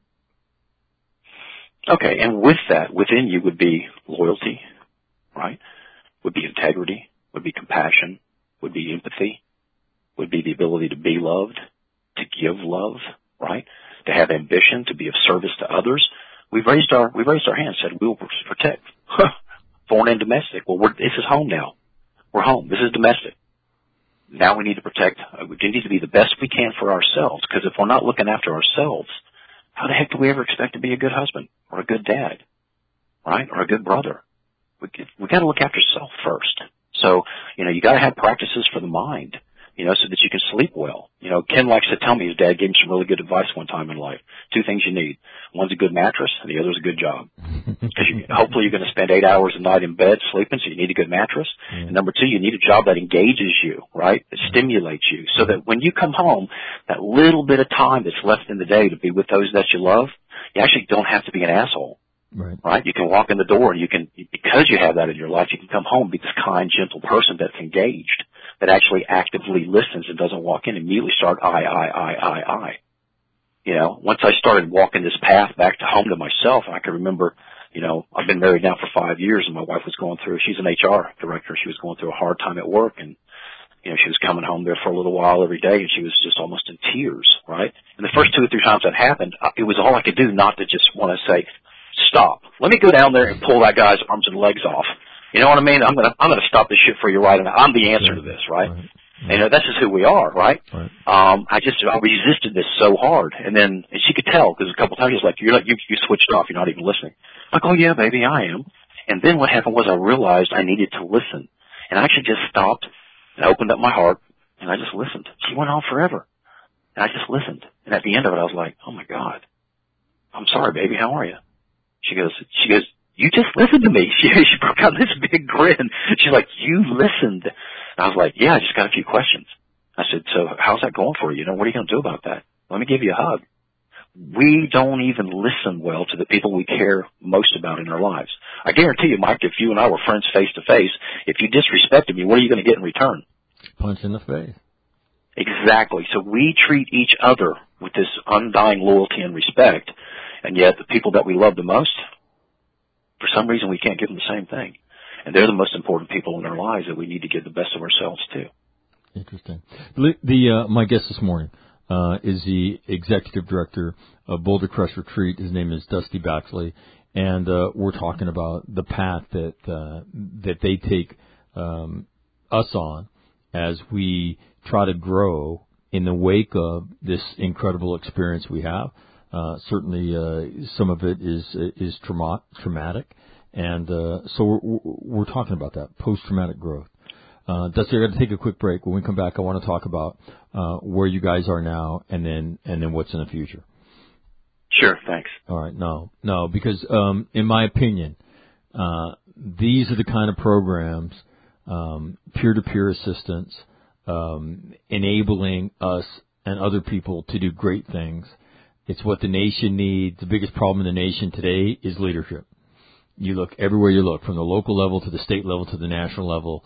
Okay, and with that, within you would be loyalty, right? Would be integrity, would be compassion, would be empathy, would be the ability to be loved, to give love, right? To have ambition, to be of service to others. We've raised our hands, said we will protect foreign and domestic. Well, this is home now. We're home. This is domestic. Now we need to protect. We need to be the best we can for ourselves, because if we're not looking after ourselves, how the heck do we ever expect to be a good husband or a good dad, right? Or a good brother? We got to look after self first. So, you got to have practices for the mind, so that you can sleep well. Ken likes to tell me his dad gave him some really good advice one time in life. 2 things you need. One's a good mattress and the other's a good job. Because hopefully you're going to spend 8 hours a night in bed sleeping, so you need a good mattress. Mm. And number 2, you need a job that engages you, right? That stimulates you, so that when you come home, that little bit of time that's left in the day to be with those that you love, you actually don't have to be an asshole. Right? You can walk in the door and because you have that in your life, you can come home and be this kind, gentle person that's engaged, that actually actively listens and doesn't walk in and immediately start I. Once I started walking this path back to home to myself, I can remember, I've been married now for 5 years, and my wife was she's an HR director. She was going through a hard time at work, and, she was coming home there for a little while every day, and she was just almost in tears, right? And the first 2 or 3 times that happened, it was all I could do not to just want to say, stop. Let me go down there and pull that guy's arms and legs off. You know what I mean? I'm gonna stop this shit for you right now. I'm the answer to this, right? That's just who we are, right? I resisted this so hard, and she could tell, because a couple times she's like, you switched off. You're not even listening. I'm like, oh yeah, baby, I am. And then what happened was I realized I needed to listen, and I actually just stopped and opened up my heart, and I just listened. She went on forever, and I just listened. And at the end of it, I was like, oh my God, I'm sorry, baby. How are you? She goes, you just listened to me. She broke out this big grin. She's like, you listened. And I was like, yeah, I just got a few questions. I said, so how's that going for you? What are you going to do about that? Let me give you a hug. we don't even listen well to the people we care most about in our lives. I guarantee you, Mike, if you and I were friends face to face, if you disrespected me, what are you going to get in return? Punch in the face. Exactly. So we treat each other with this undying loyalty and respect, and yet the people that we love the most, for some reason we can't give them the same thing. And they're the most important people in our lives that we need to give the best of ourselves to. Interesting. My guest this morning is the executive director of Boulder Crest Retreat. His name is Dusty Baxley, and we're talking about the path that they take us on as we try to grow in the wake of this incredible experience we have. Certainly, some of it is traumatic, and so we're talking about that post-traumatic growth. Dusty, I got to take a quick break. When we come back, I want to talk about where you guys are now, and then what's in the future. Sure, thanks. All right, no, because in my opinion, these are the kind of programs, peer-to-peer assistance, enabling us and other people to do great things. It's what the nation needs. The biggest problem in the nation today is leadership. You look everywhere you look, from the local level to the state level to the national level.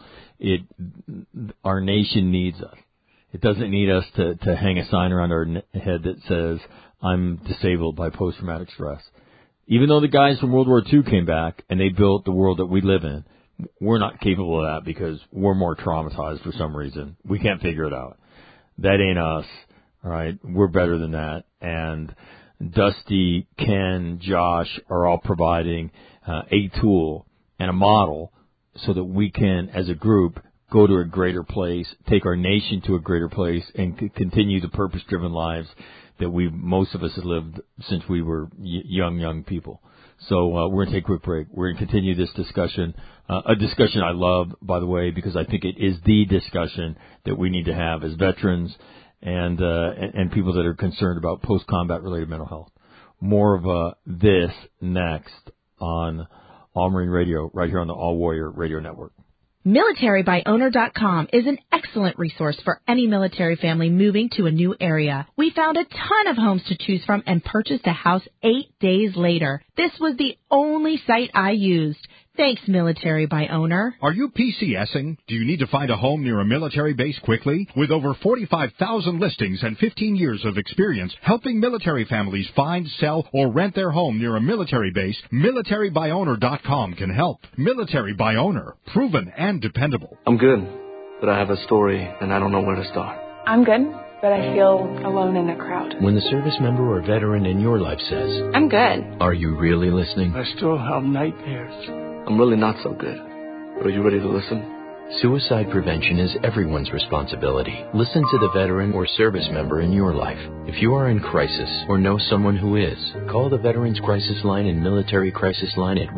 Our nation needs us. It doesn't need us to hang a sign around our head that says, I'm disabled by post-traumatic stress. Even though the guys from World War II came back and they built the world that we live in, we're not capable of that because we're more traumatized for some reason. We can't figure it out. That ain't us, all right? We're better than that. And Dusty, Ken, Josh are all providing a tool and a model so that we can, as a group, go to a greater place, take our nation to a greater place, and continue the purpose-driven lives that most of us have lived since we were young people. So we're going to take a quick break. We're going to continue this discussion, a discussion I love, by the way, because I think it is the discussion that we need to have as veterans and people that are concerned about post-combat related mental health. More of this next on All Marine Radio, right here on the All Warrior Radio Network. MilitaryByOwner.com is an excellent resource for any military family moving to a new area. We found a ton of homes to choose from and purchased a house 8 days later. This was the only site I used. Thanks, Military by Owner. Are you PCSing? Do you need to find a home near a military base quickly? With over 45,000 listings and 15 years of experience helping military families find, sell, or rent their home near a military base, MilitaryByOwner.com can help. Military by Owner. Proven and dependable. I'm good, but I have a story and I don't know where to start. I'm good, but I feel alone in a crowd. When the service member or veteran in your life says, I'm good. Are you really listening? I still have nightmares. I'm really not so good. Are you ready to listen? Suicide prevention is everyone's responsibility. Listen to the veteran or service member in your life. If you are in crisis or know someone who is, call the Veterans Crisis Line and Military Crisis Line at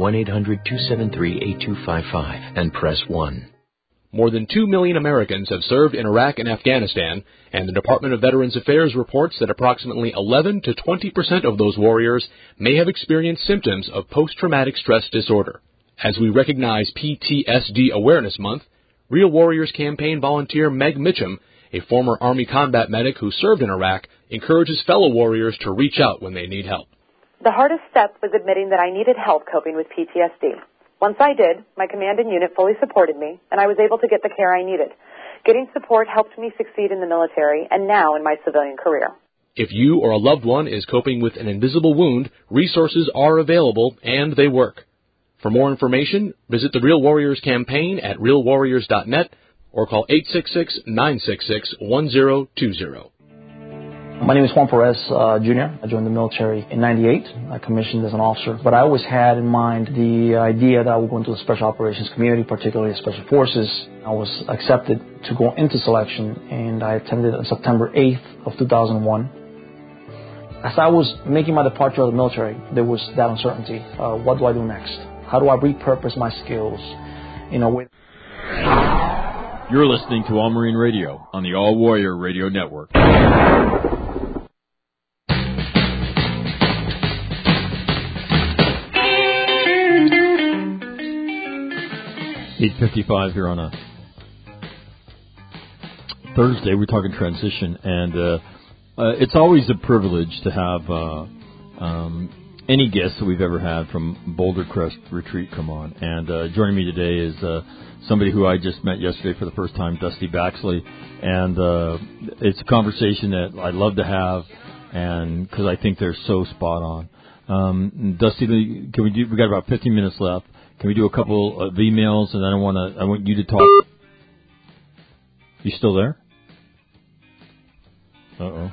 1-800-273-8255 and press 1. More than 2 million Americans have served in Iraq and Afghanistan, and the Department of Veterans Affairs reports that approximately 11 to 20% of those warriors may have experienced symptoms of post-traumatic stress disorder. As we recognize PTSD Awareness Month, Real Warriors campaign volunteer Meg Mitchum, a former Army combat medic who served in Iraq, encourages fellow warriors to reach out when they need help. The hardest step was admitting that I needed help coping with PTSD. Once I did, my command and unit fully supported me, and I was able to get the care I needed. Getting support helped me succeed in the military and now in my civilian career. If you or a loved one is coping with an invisible wound, resources are available and they work. For more information, visit the Real Warriors campaign at realwarriors.net or call 866-966-1020. My name is Juan Perez Jr. I joined the military in 98. I commissioned as an officer. But I always had in mind the idea that I would go into the special operations community, particularly special forces. I was accepted to go into selection, and I attended on September 8th of 2001. As I was making my departure of the military, there was that uncertainty. What do I do next? How do I repurpose my skills in a way? You're listening to All Marine Radio on the All Warrior Radio Network. 8:55 here on a Thursday. We're talking transition, and It's always a privilege to have any guests that we've ever had from Boulder Crest Retreat come on. And joining me today is somebody who I just met yesterday for the first time, Dusty Baxley. And it's a conversation that I love to have, and because I think they're so spot on. Dusty, can we got about 15 minutes left. Can we do a couple of emails, and then I want you to talk. You still there? Uh-oh.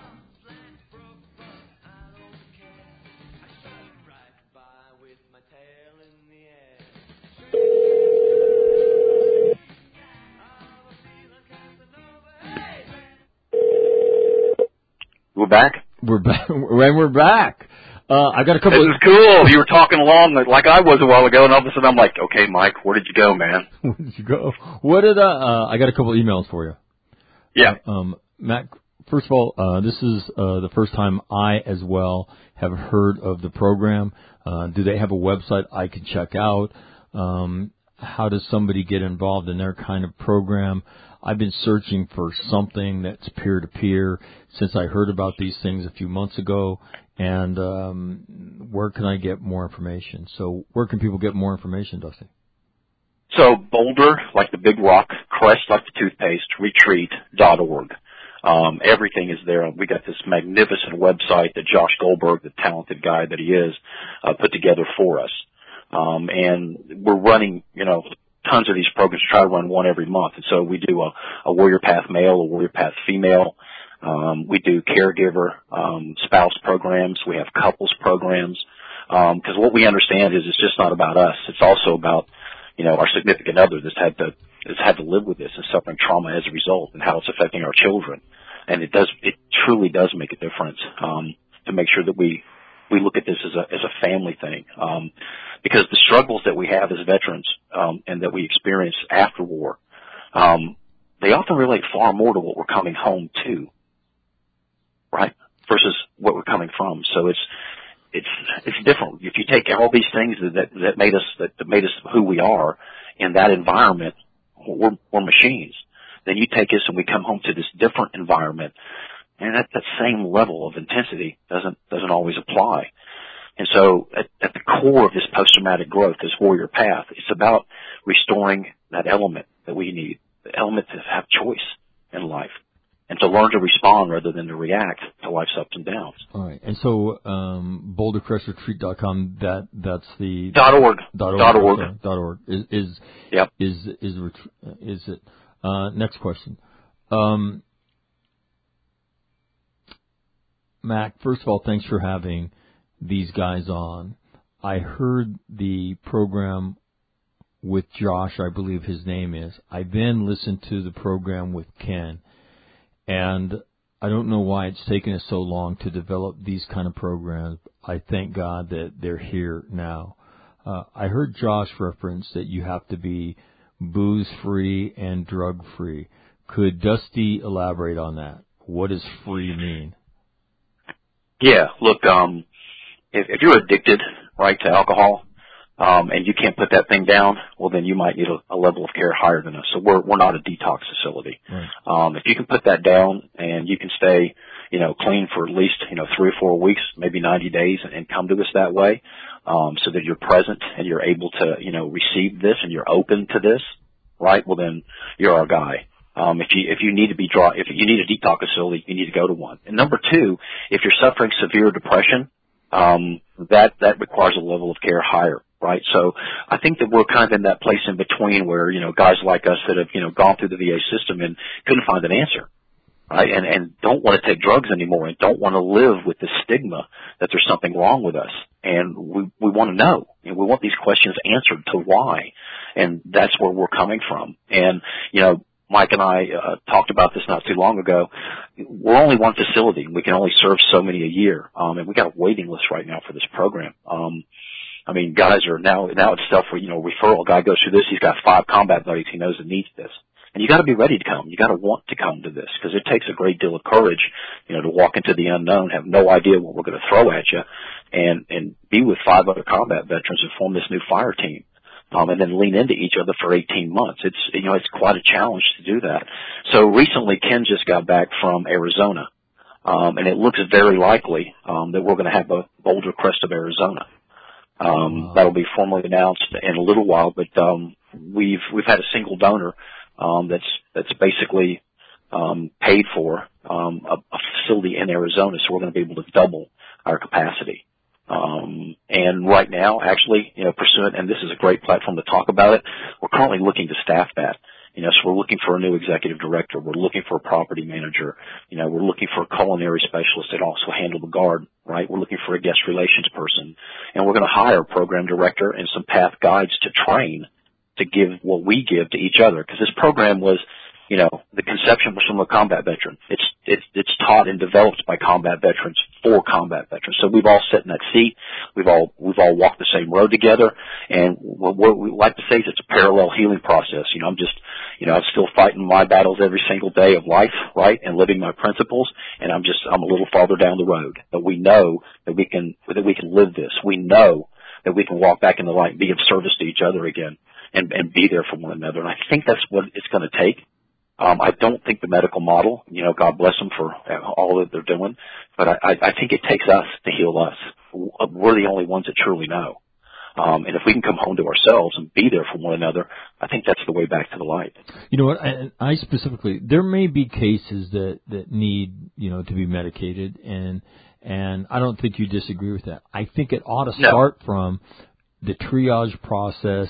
We're back? We're back. We're back. I got a couple. This is cool. You were talking along like I was a while ago, and all of a sudden I'm like, okay, Mike, where did you go, man? Where did you go? What did I got a couple emails for you. Yeah. Matt, first of all, this is the first time I as well have heard of the program. Do they have a website I can check out? How does somebody get involved in their kind of program? I've been searching for something that's peer-to-peer since I heard about these things a few months ago. And where can I get more information? So where can people get more information, Dusty? So Boulder, like the big rock, Crest, like the toothpaste, retreat.org. Everything is there. We got this magnificent website that Josh Goldberg, the talented guy that he is, put together for us. And we're running, tons of these programs, try to run one every month. And so we do a Warrior Path male, a Warrior Path female. We do caregiver, spouse programs. We have couples programs. Cause what we understand is it's just not about us. It's also about, our significant other that's had to live with this and suffering trauma as a result, and how it's affecting our children. And it truly does make a difference, to make sure that we look at this as a family thing. Because the struggles that we have as veterans, and that we experience after war, they often relate far more to what we're coming home to, right? Versus what we're coming from. So it's different. If you take all these things that made us who we are in that environment, we're machines. Then you take us and we come home to this different environment, and that same level of intensity doesn't always apply. And so at the core of this post-traumatic growth, this Warrior Path, it's about restoring that element that we need, the element to have choice in life, and to learn to respond rather than to react to life's ups and downs. All right. And so BoulderCrestRetreat.com, that's the .org. .org is it? Next question. Mac, first of all, thanks for having these guys on. I heard the program with Josh, I believe his name is. I then listened to the program with Ken, and I don't know why it's taken us so long to develop these kind of programs. I thank God that they're here now. I heard Josh reference that you have to be booze-free and drug-free. Could Dusty elaborate on that? What does free mean? Yeah, look, if you're addicted, right, to alcohol, and you can't put that thing down, well, then you might need a level of care higher than us. So we're not a detox facility. Right. If you can put that down and you can stay, clean for at least, 3 or 4 weeks, maybe 90 days, and come to us that way, so that you're present and you're able to, receive this and you're open to this, right? Well, then you're our guy. If you need a detox facility, you need to go to one. And number 2, if you're suffering severe depression, that requires a level of care higher, right? So I think that we're kind of in that place in between where, guys like us that have, gone through the VA system and couldn't find an answer, right? And don't want to take drugs anymore and don't want to live with the stigma that there's something wrong with us. And we want to know, we want these questions answered to why. And that's where we're coming from. And, Mike and I talked about this not too long ago. We're only one facility. We can only serve so many a year. And we got a waiting list right now for this program. Guys are now it's stuff where, referral guy goes through this. He's got 5 combat buddies he knows that needs this. And you got to be ready to come. You got to want to come to this because it takes a great deal of courage, to walk into the unknown, have no idea what we're going to throw at you, and be with 5 other combat veterans and form this new fire team. And then lean into each other for 18 months. It's quite a challenge to do that. So recently, Ken just got back from Arizona, and it looks very likely that we're going to have a Boulder Crest of Arizona. That'll be formally announced in a little while, but we've had a single donor that's basically paid for a facility in Arizona, so we're going to be able to double our capacity. And right now, actually, pursuant, and this is a great platform to talk about it, we're currently looking to staff that. So we're looking for a new executive director. We're looking for a property manager. We're looking for a culinary specialist that also handle the guard, right? We're looking for a guest relations person. And we're going to hire a program director and some path guides to train to give what we give to each other. Because this program was, the conception was from a combat veteran. It's taught and developed by combat veterans for combat veterans. So we've all sat in that seat. We've all walked the same road together. And what we like to say is it's a parallel healing process. I'm still fighting my battles every single day of life, right? And living my principles. And I'm a little farther down the road. But we know that we can live this. We know that we can walk back in the light and be of service to each other again and be there for one another. And I think that's what it's going to take. I don't think the medical model, God bless them for all that they're doing, but I think it takes us to heal us. We're the only ones that truly know. And if we can come home to ourselves and be there for one another, I think that's the way back to the light. You know what? I specifically, there may be cases that need, to be medicated, and I don't think you disagree with that. I think it ought to start from the triage process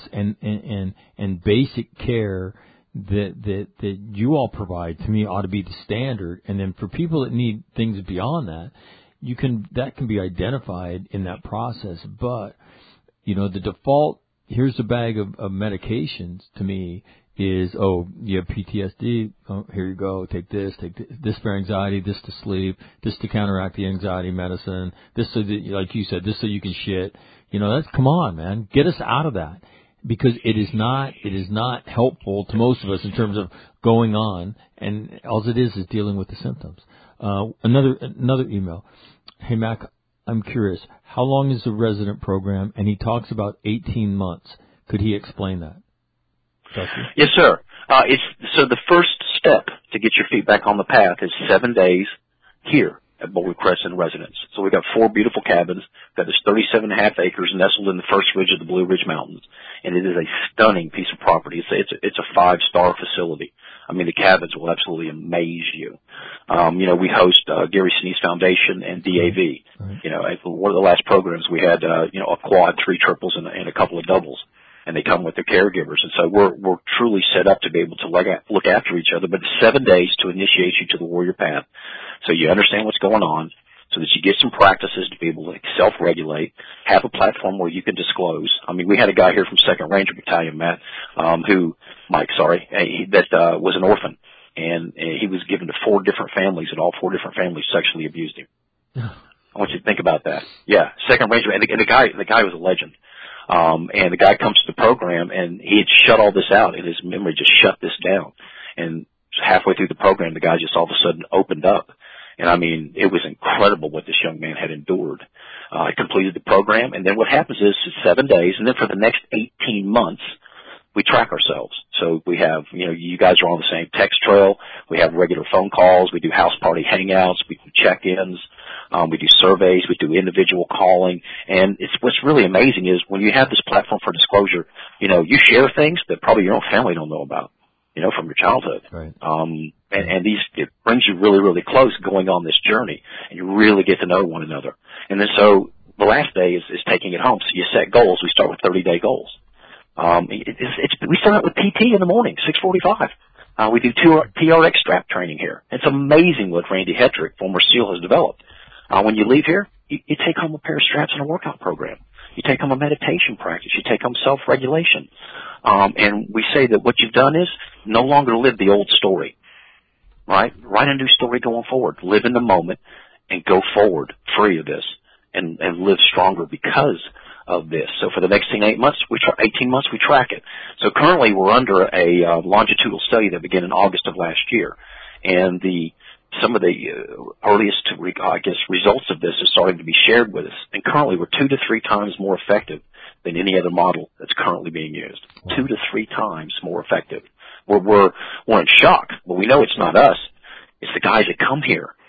and basic care that you all provide. To me, ought to be the standard. And then for people that need things beyond that, that can be identified in that process. But the default, here's a bag of medications to me is, you have PTSD, here you go, take this for anxiety, this to sleep, this to counteract the anxiety medicine, this so that, like you said, this so you can shit. Come on, man, get us out of that. Because it is not helpful to most of us in terms of going on, and all it is dealing with the symptoms. Another email. Hey, Mac, I'm curious, how long is the resident program? And he talks about 18 months. Could he explain that? Yes, sir. So the first step to get your feet back on the path is 7 days here at Boulder Crest in residence. So we've got 4 beautiful cabins. We've got this 37.5 acres nestled in the first ridge of the Blue Ridge Mountains. And it is a stunning piece of property. It's a 5-star facility. I mean, the cabins will absolutely amaze you. We host Gary Sinise Foundation and DAV. Right. One of the last programs we had, a quad, 3 triples, and a couple of doubles. And they come with their caregivers. And so we're truly set up to be able to look after each other. But it's 7 days to initiate you to the warrior path. So you understand what's going on, so that you get some practices to be able to self-regulate, have a platform where you can disclose. I mean, we had a guy here from 2nd Ranger Battalion, Mike, that was an orphan. And he was given to 4 different families, and all 4 different families sexually abused him. I want you to think about that. Yeah, 2nd Ranger, and the guy was a legend. And the guy comes to the program, and he had shut all this out, and his memory just shut this down. And halfway through the program, the guy just all of a sudden opened up. And I mean, it was incredible what this young man had endured. He completed the program, and then what happens is it's 7 days, and then for the next 18 months, we track ourselves. So we have, you guys are on the same text trail. We have regular phone calls. We do house party hangouts. We do check-ins. We do surveys. We do individual calling. And what's really amazing is when you have this platform for disclosure, you share things that probably your own family don't know about, from your childhood. Right. And it brings you really, really close going on this journey, and you really get to know one another. And then so the last day is taking it home. So you set goals. We start with 30-day goals. We start out with PT in the morning, 6:45. We do TRX strap training here. It's amazing what Randy Hetrick, former SEAL, has developed. When you leave here, you take home a pair of straps and a workout program. You take home a meditation practice. You take home self-regulation. And we say that what you've done is no longer live the old story, right? Write a new story going forward. Live in the moment and go forward free of this and live stronger because of this. So for the next 18 months, we track it. So currently we're under a longitudinal study that began in August of last year. And some of the earliest, results of this are starting to be shared with us. And currently we're 2 to 3 times more effective than any other model that's currently being used. 2 to 3 times more effective. We're in shock. Well, we know it's not us. It's the guys that come here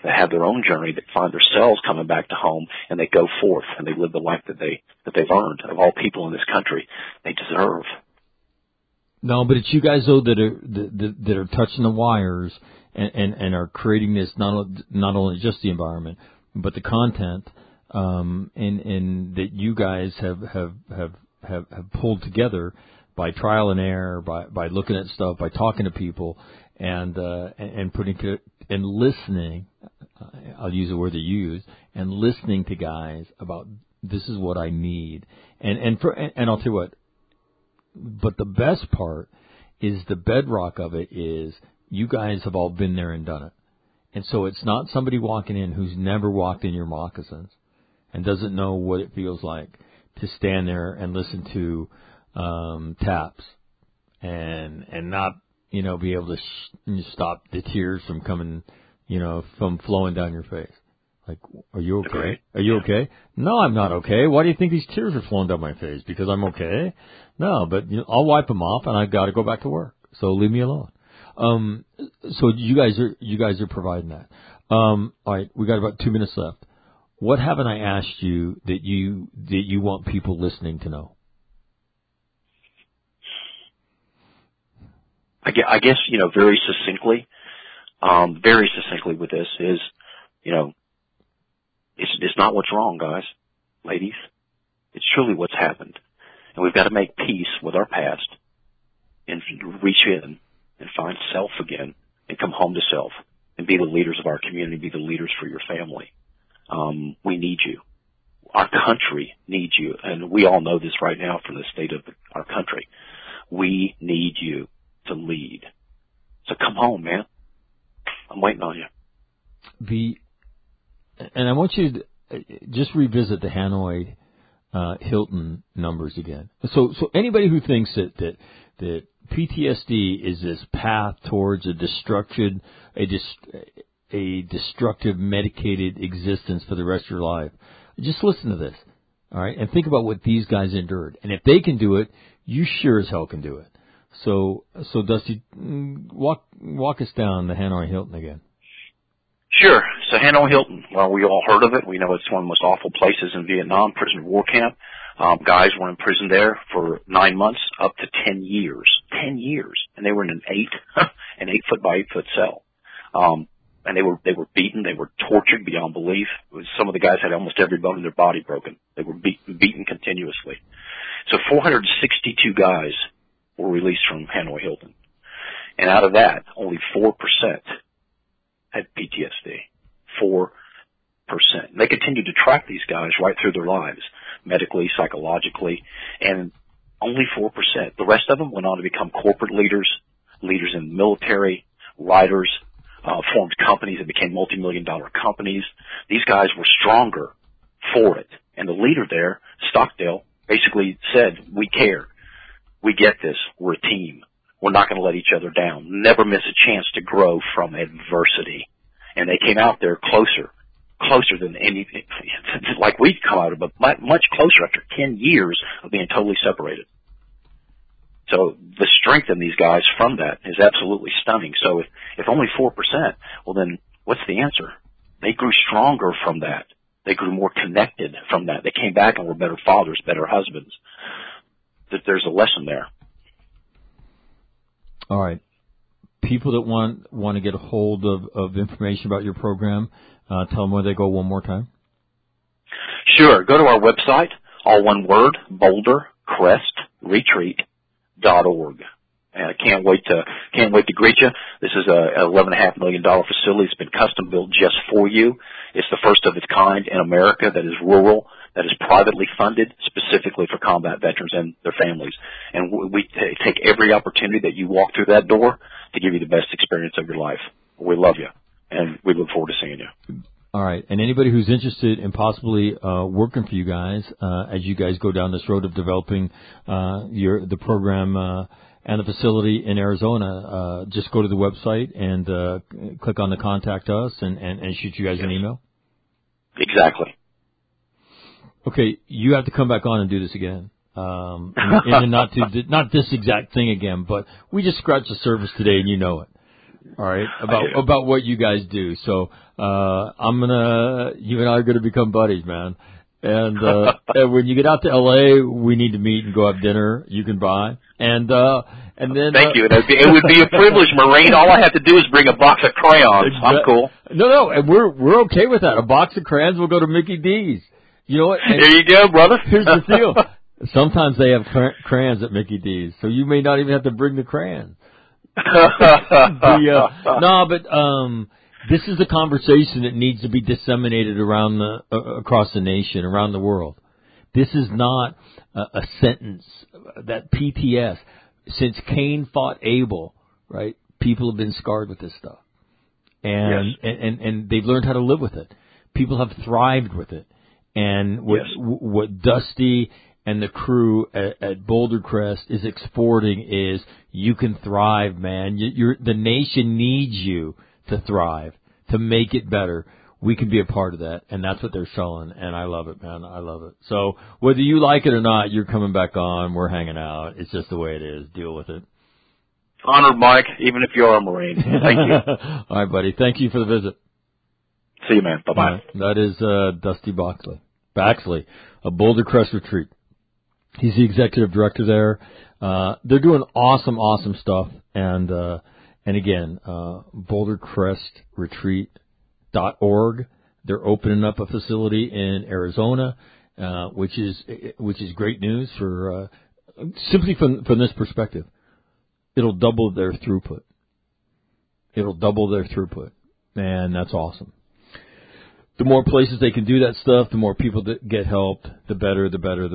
that have their own journey, that find themselves coming back to home, and they go forth and they live the life that they've earned. Of all people in this country, they deserve. No, but it's you guys though that are touching the wires and are creating this not only just the environment but the content, and that you guys have pulled together by trial and error, by looking at stuff, by talking to people, and putting to and listening. I'll use the word that you use, and listening to guys about this is what I need, and I'll tell you what. But the best part is the bedrock of it is you guys have all been there and done it. And so it's not somebody walking in who's never walked in your moccasins and doesn't know what it feels like to stand there and listen to taps and not, be able to stop the tears from coming, from flowing down your face. Like, are you okay? Are you okay? No, I'm not okay. Why do you think these tears are flowing down my face? Because I'm okay? No, but I'll wipe them off, and I've got to go back to work. So leave me alone. So you guys are providing that. All right, we got about 2 minutes left. What haven't I asked you that you want people listening to know? I guess very succinctly with this is, it's not what's wrong, guys, ladies. It's truly what's happened. And we've got to make peace with our past and reach in and find self again and come home to self and be the leaders of our community, be the leaders for your family. We need you. Our country needs you. And we all know this right now from the state of our country. We need you to lead. So come home, man. I'm waiting on you. And I want you to just revisit the Hanoi Hilton numbers again. So anybody who thinks that PTSD is this path towards a destructive medicated existence for the rest of your life, just listen to this, all right, and think about what these guys endured. And if they can do it, you sure as hell can do it. So Dusty, walk us down the Hanoi Hilton again. Sure. So Hanoi Hilton, well, we all heard of it. We know it's one of the most awful places in Vietnam, prisoner of war camp. Guys were in prison there for 9 months, up to 10 years. 10 years. And they were in an 8 foot by 8 foot cell. And they were beaten. They were tortured beyond belief. Some of the guys had almost every bone in their body broken. They were beaten continuously. So 462 guys were released from Hanoi Hilton. And out of that, only 4% had PTSD. 4%. They continued to track these guys right through their lives, medically, psychologically, and only 4%. The rest of them went on to become corporate leaders in the military, writers, formed companies that became multi-million-dollar companies. These guys were stronger for it. And the leader there, Stockdale, basically said, we care. We get this. We're a team. We're not going to let each other down. Never miss a chance to grow from adversity. And they came out there closer than anything, like we'd come out of, but much closer after 10 years of being totally separated. So the strength in these guys from that is absolutely stunning. So if only 4%, well then what's the answer? They grew stronger from that. They grew more connected from that. They came back and were better fathers, better husbands. There's a lesson there. All right. People that want to get a hold of information about your program, tell them where they go one more time. Sure. Go to our website, all one word, BoulderCrestRetreat.org. And I can't wait to greet you. This is a $11.5 million facility. It's been custom built just for you. It's the first of its kind in America that is rural, that is privately funded specifically for combat veterans and their families. And we take every opportunity that you walk through that door to give you the best experience of your life. We love you, and we look forward to seeing you. All right. And anybody who's interested in possibly working for you guys as you guys go down this road of developing the program and the facility in Arizona, just go to the website and click on the Contact Us and shoot you guys an email? Exactly. Okay, you have to come back on and do this again. And not this exact thing again, but we just scratched the surface today, and you know it. All right, about what you guys do. So you and I are gonna become buddies, man. And and when you get out to LA, we need to meet and go have dinner. You can buy, and then thank you. It would be a privilege, Maureen. All I have to do is bring a box of crayons. I'm cool. No, and we're okay with that. A box of crayons will go to Mickey D's. You know what? And there you go, brother. Here's the deal. Sometimes they have crayons at Mickey D's, so you may not even have to bring the crayons. This is a conversation that needs to be disseminated around across the nation, around the world. This is not a sentence that PTS, since Cain fought Abel, right? People have been scarred with this stuff. And, yes. and they've learned how to live with it. People have thrived with it. And what Dusty and the crew at Boulder Crest is exporting is you can thrive, man. The nation needs you to thrive, to make it better. We can be a part of that, and that's what they're selling, and I love it, man. I love it. So whether you like it or not, you're coming back on. We're hanging out. It's just the way it is. Deal with it. Honored, Mike, even if you are a Marine. Thank you. All right, buddy. Thank you for the visit. See you, man. Bye-bye. That is Dusty Baxley, a Boulder Crest retreat. He's the executive director there. They're doing awesome stuff, and again, BoulderCrestRetreat.org. They're opening up a facility in Arizona, which is great news for simply from this perspective. It'll double their throughput. And that's awesome. The more places they can do that stuff, the more people that get helped, the better.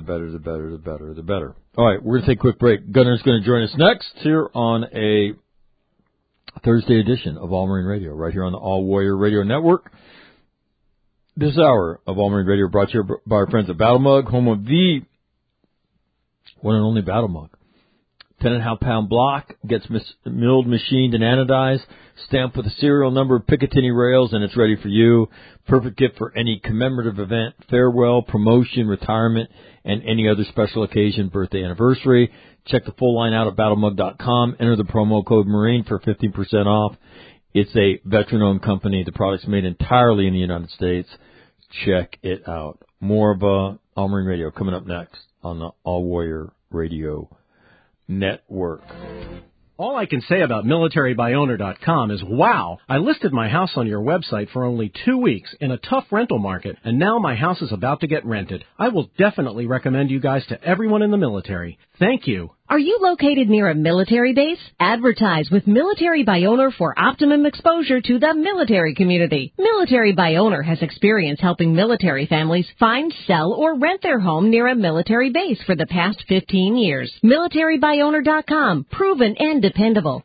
All right, we're going to take a quick break. Gunner's going to join us next here on a Thursday edition of All Marine Radio, right here on the All Warrior Radio Network. This hour of All Marine Radio brought to you by our friends at Battle Mug, home of the one and only Battle Mug. 10.5 pound block, gets milled, machined, and anodized, stamped with a serial number of Picatinny rails, and it's ready for you. Perfect gift for any commemorative event, farewell, promotion, retirement, and any other special occasion, birthday, anniversary. Check the full line out at battlemug.com. Enter the promo code Marine for 15% off. It's a veteran-owned company. The product's made entirely in the United States. Check it out. More of All Marine Radio coming up next on the All Warrior Radio Network. All I can say about MilitaryByOwner.com is, wow, I listed my house on your website for only 2 weeks in a tough rental market, and now my house is about to get rented. I will definitely recommend you guys to everyone in the military. Thank you. Are you located near a military base? Advertise with Military by Owner for optimum exposure to the military community. Military by Owner has experience helping military families find, sell, or rent their home near a military base for the past 15 years. MilitaryByOwner.com. Proven and dependable.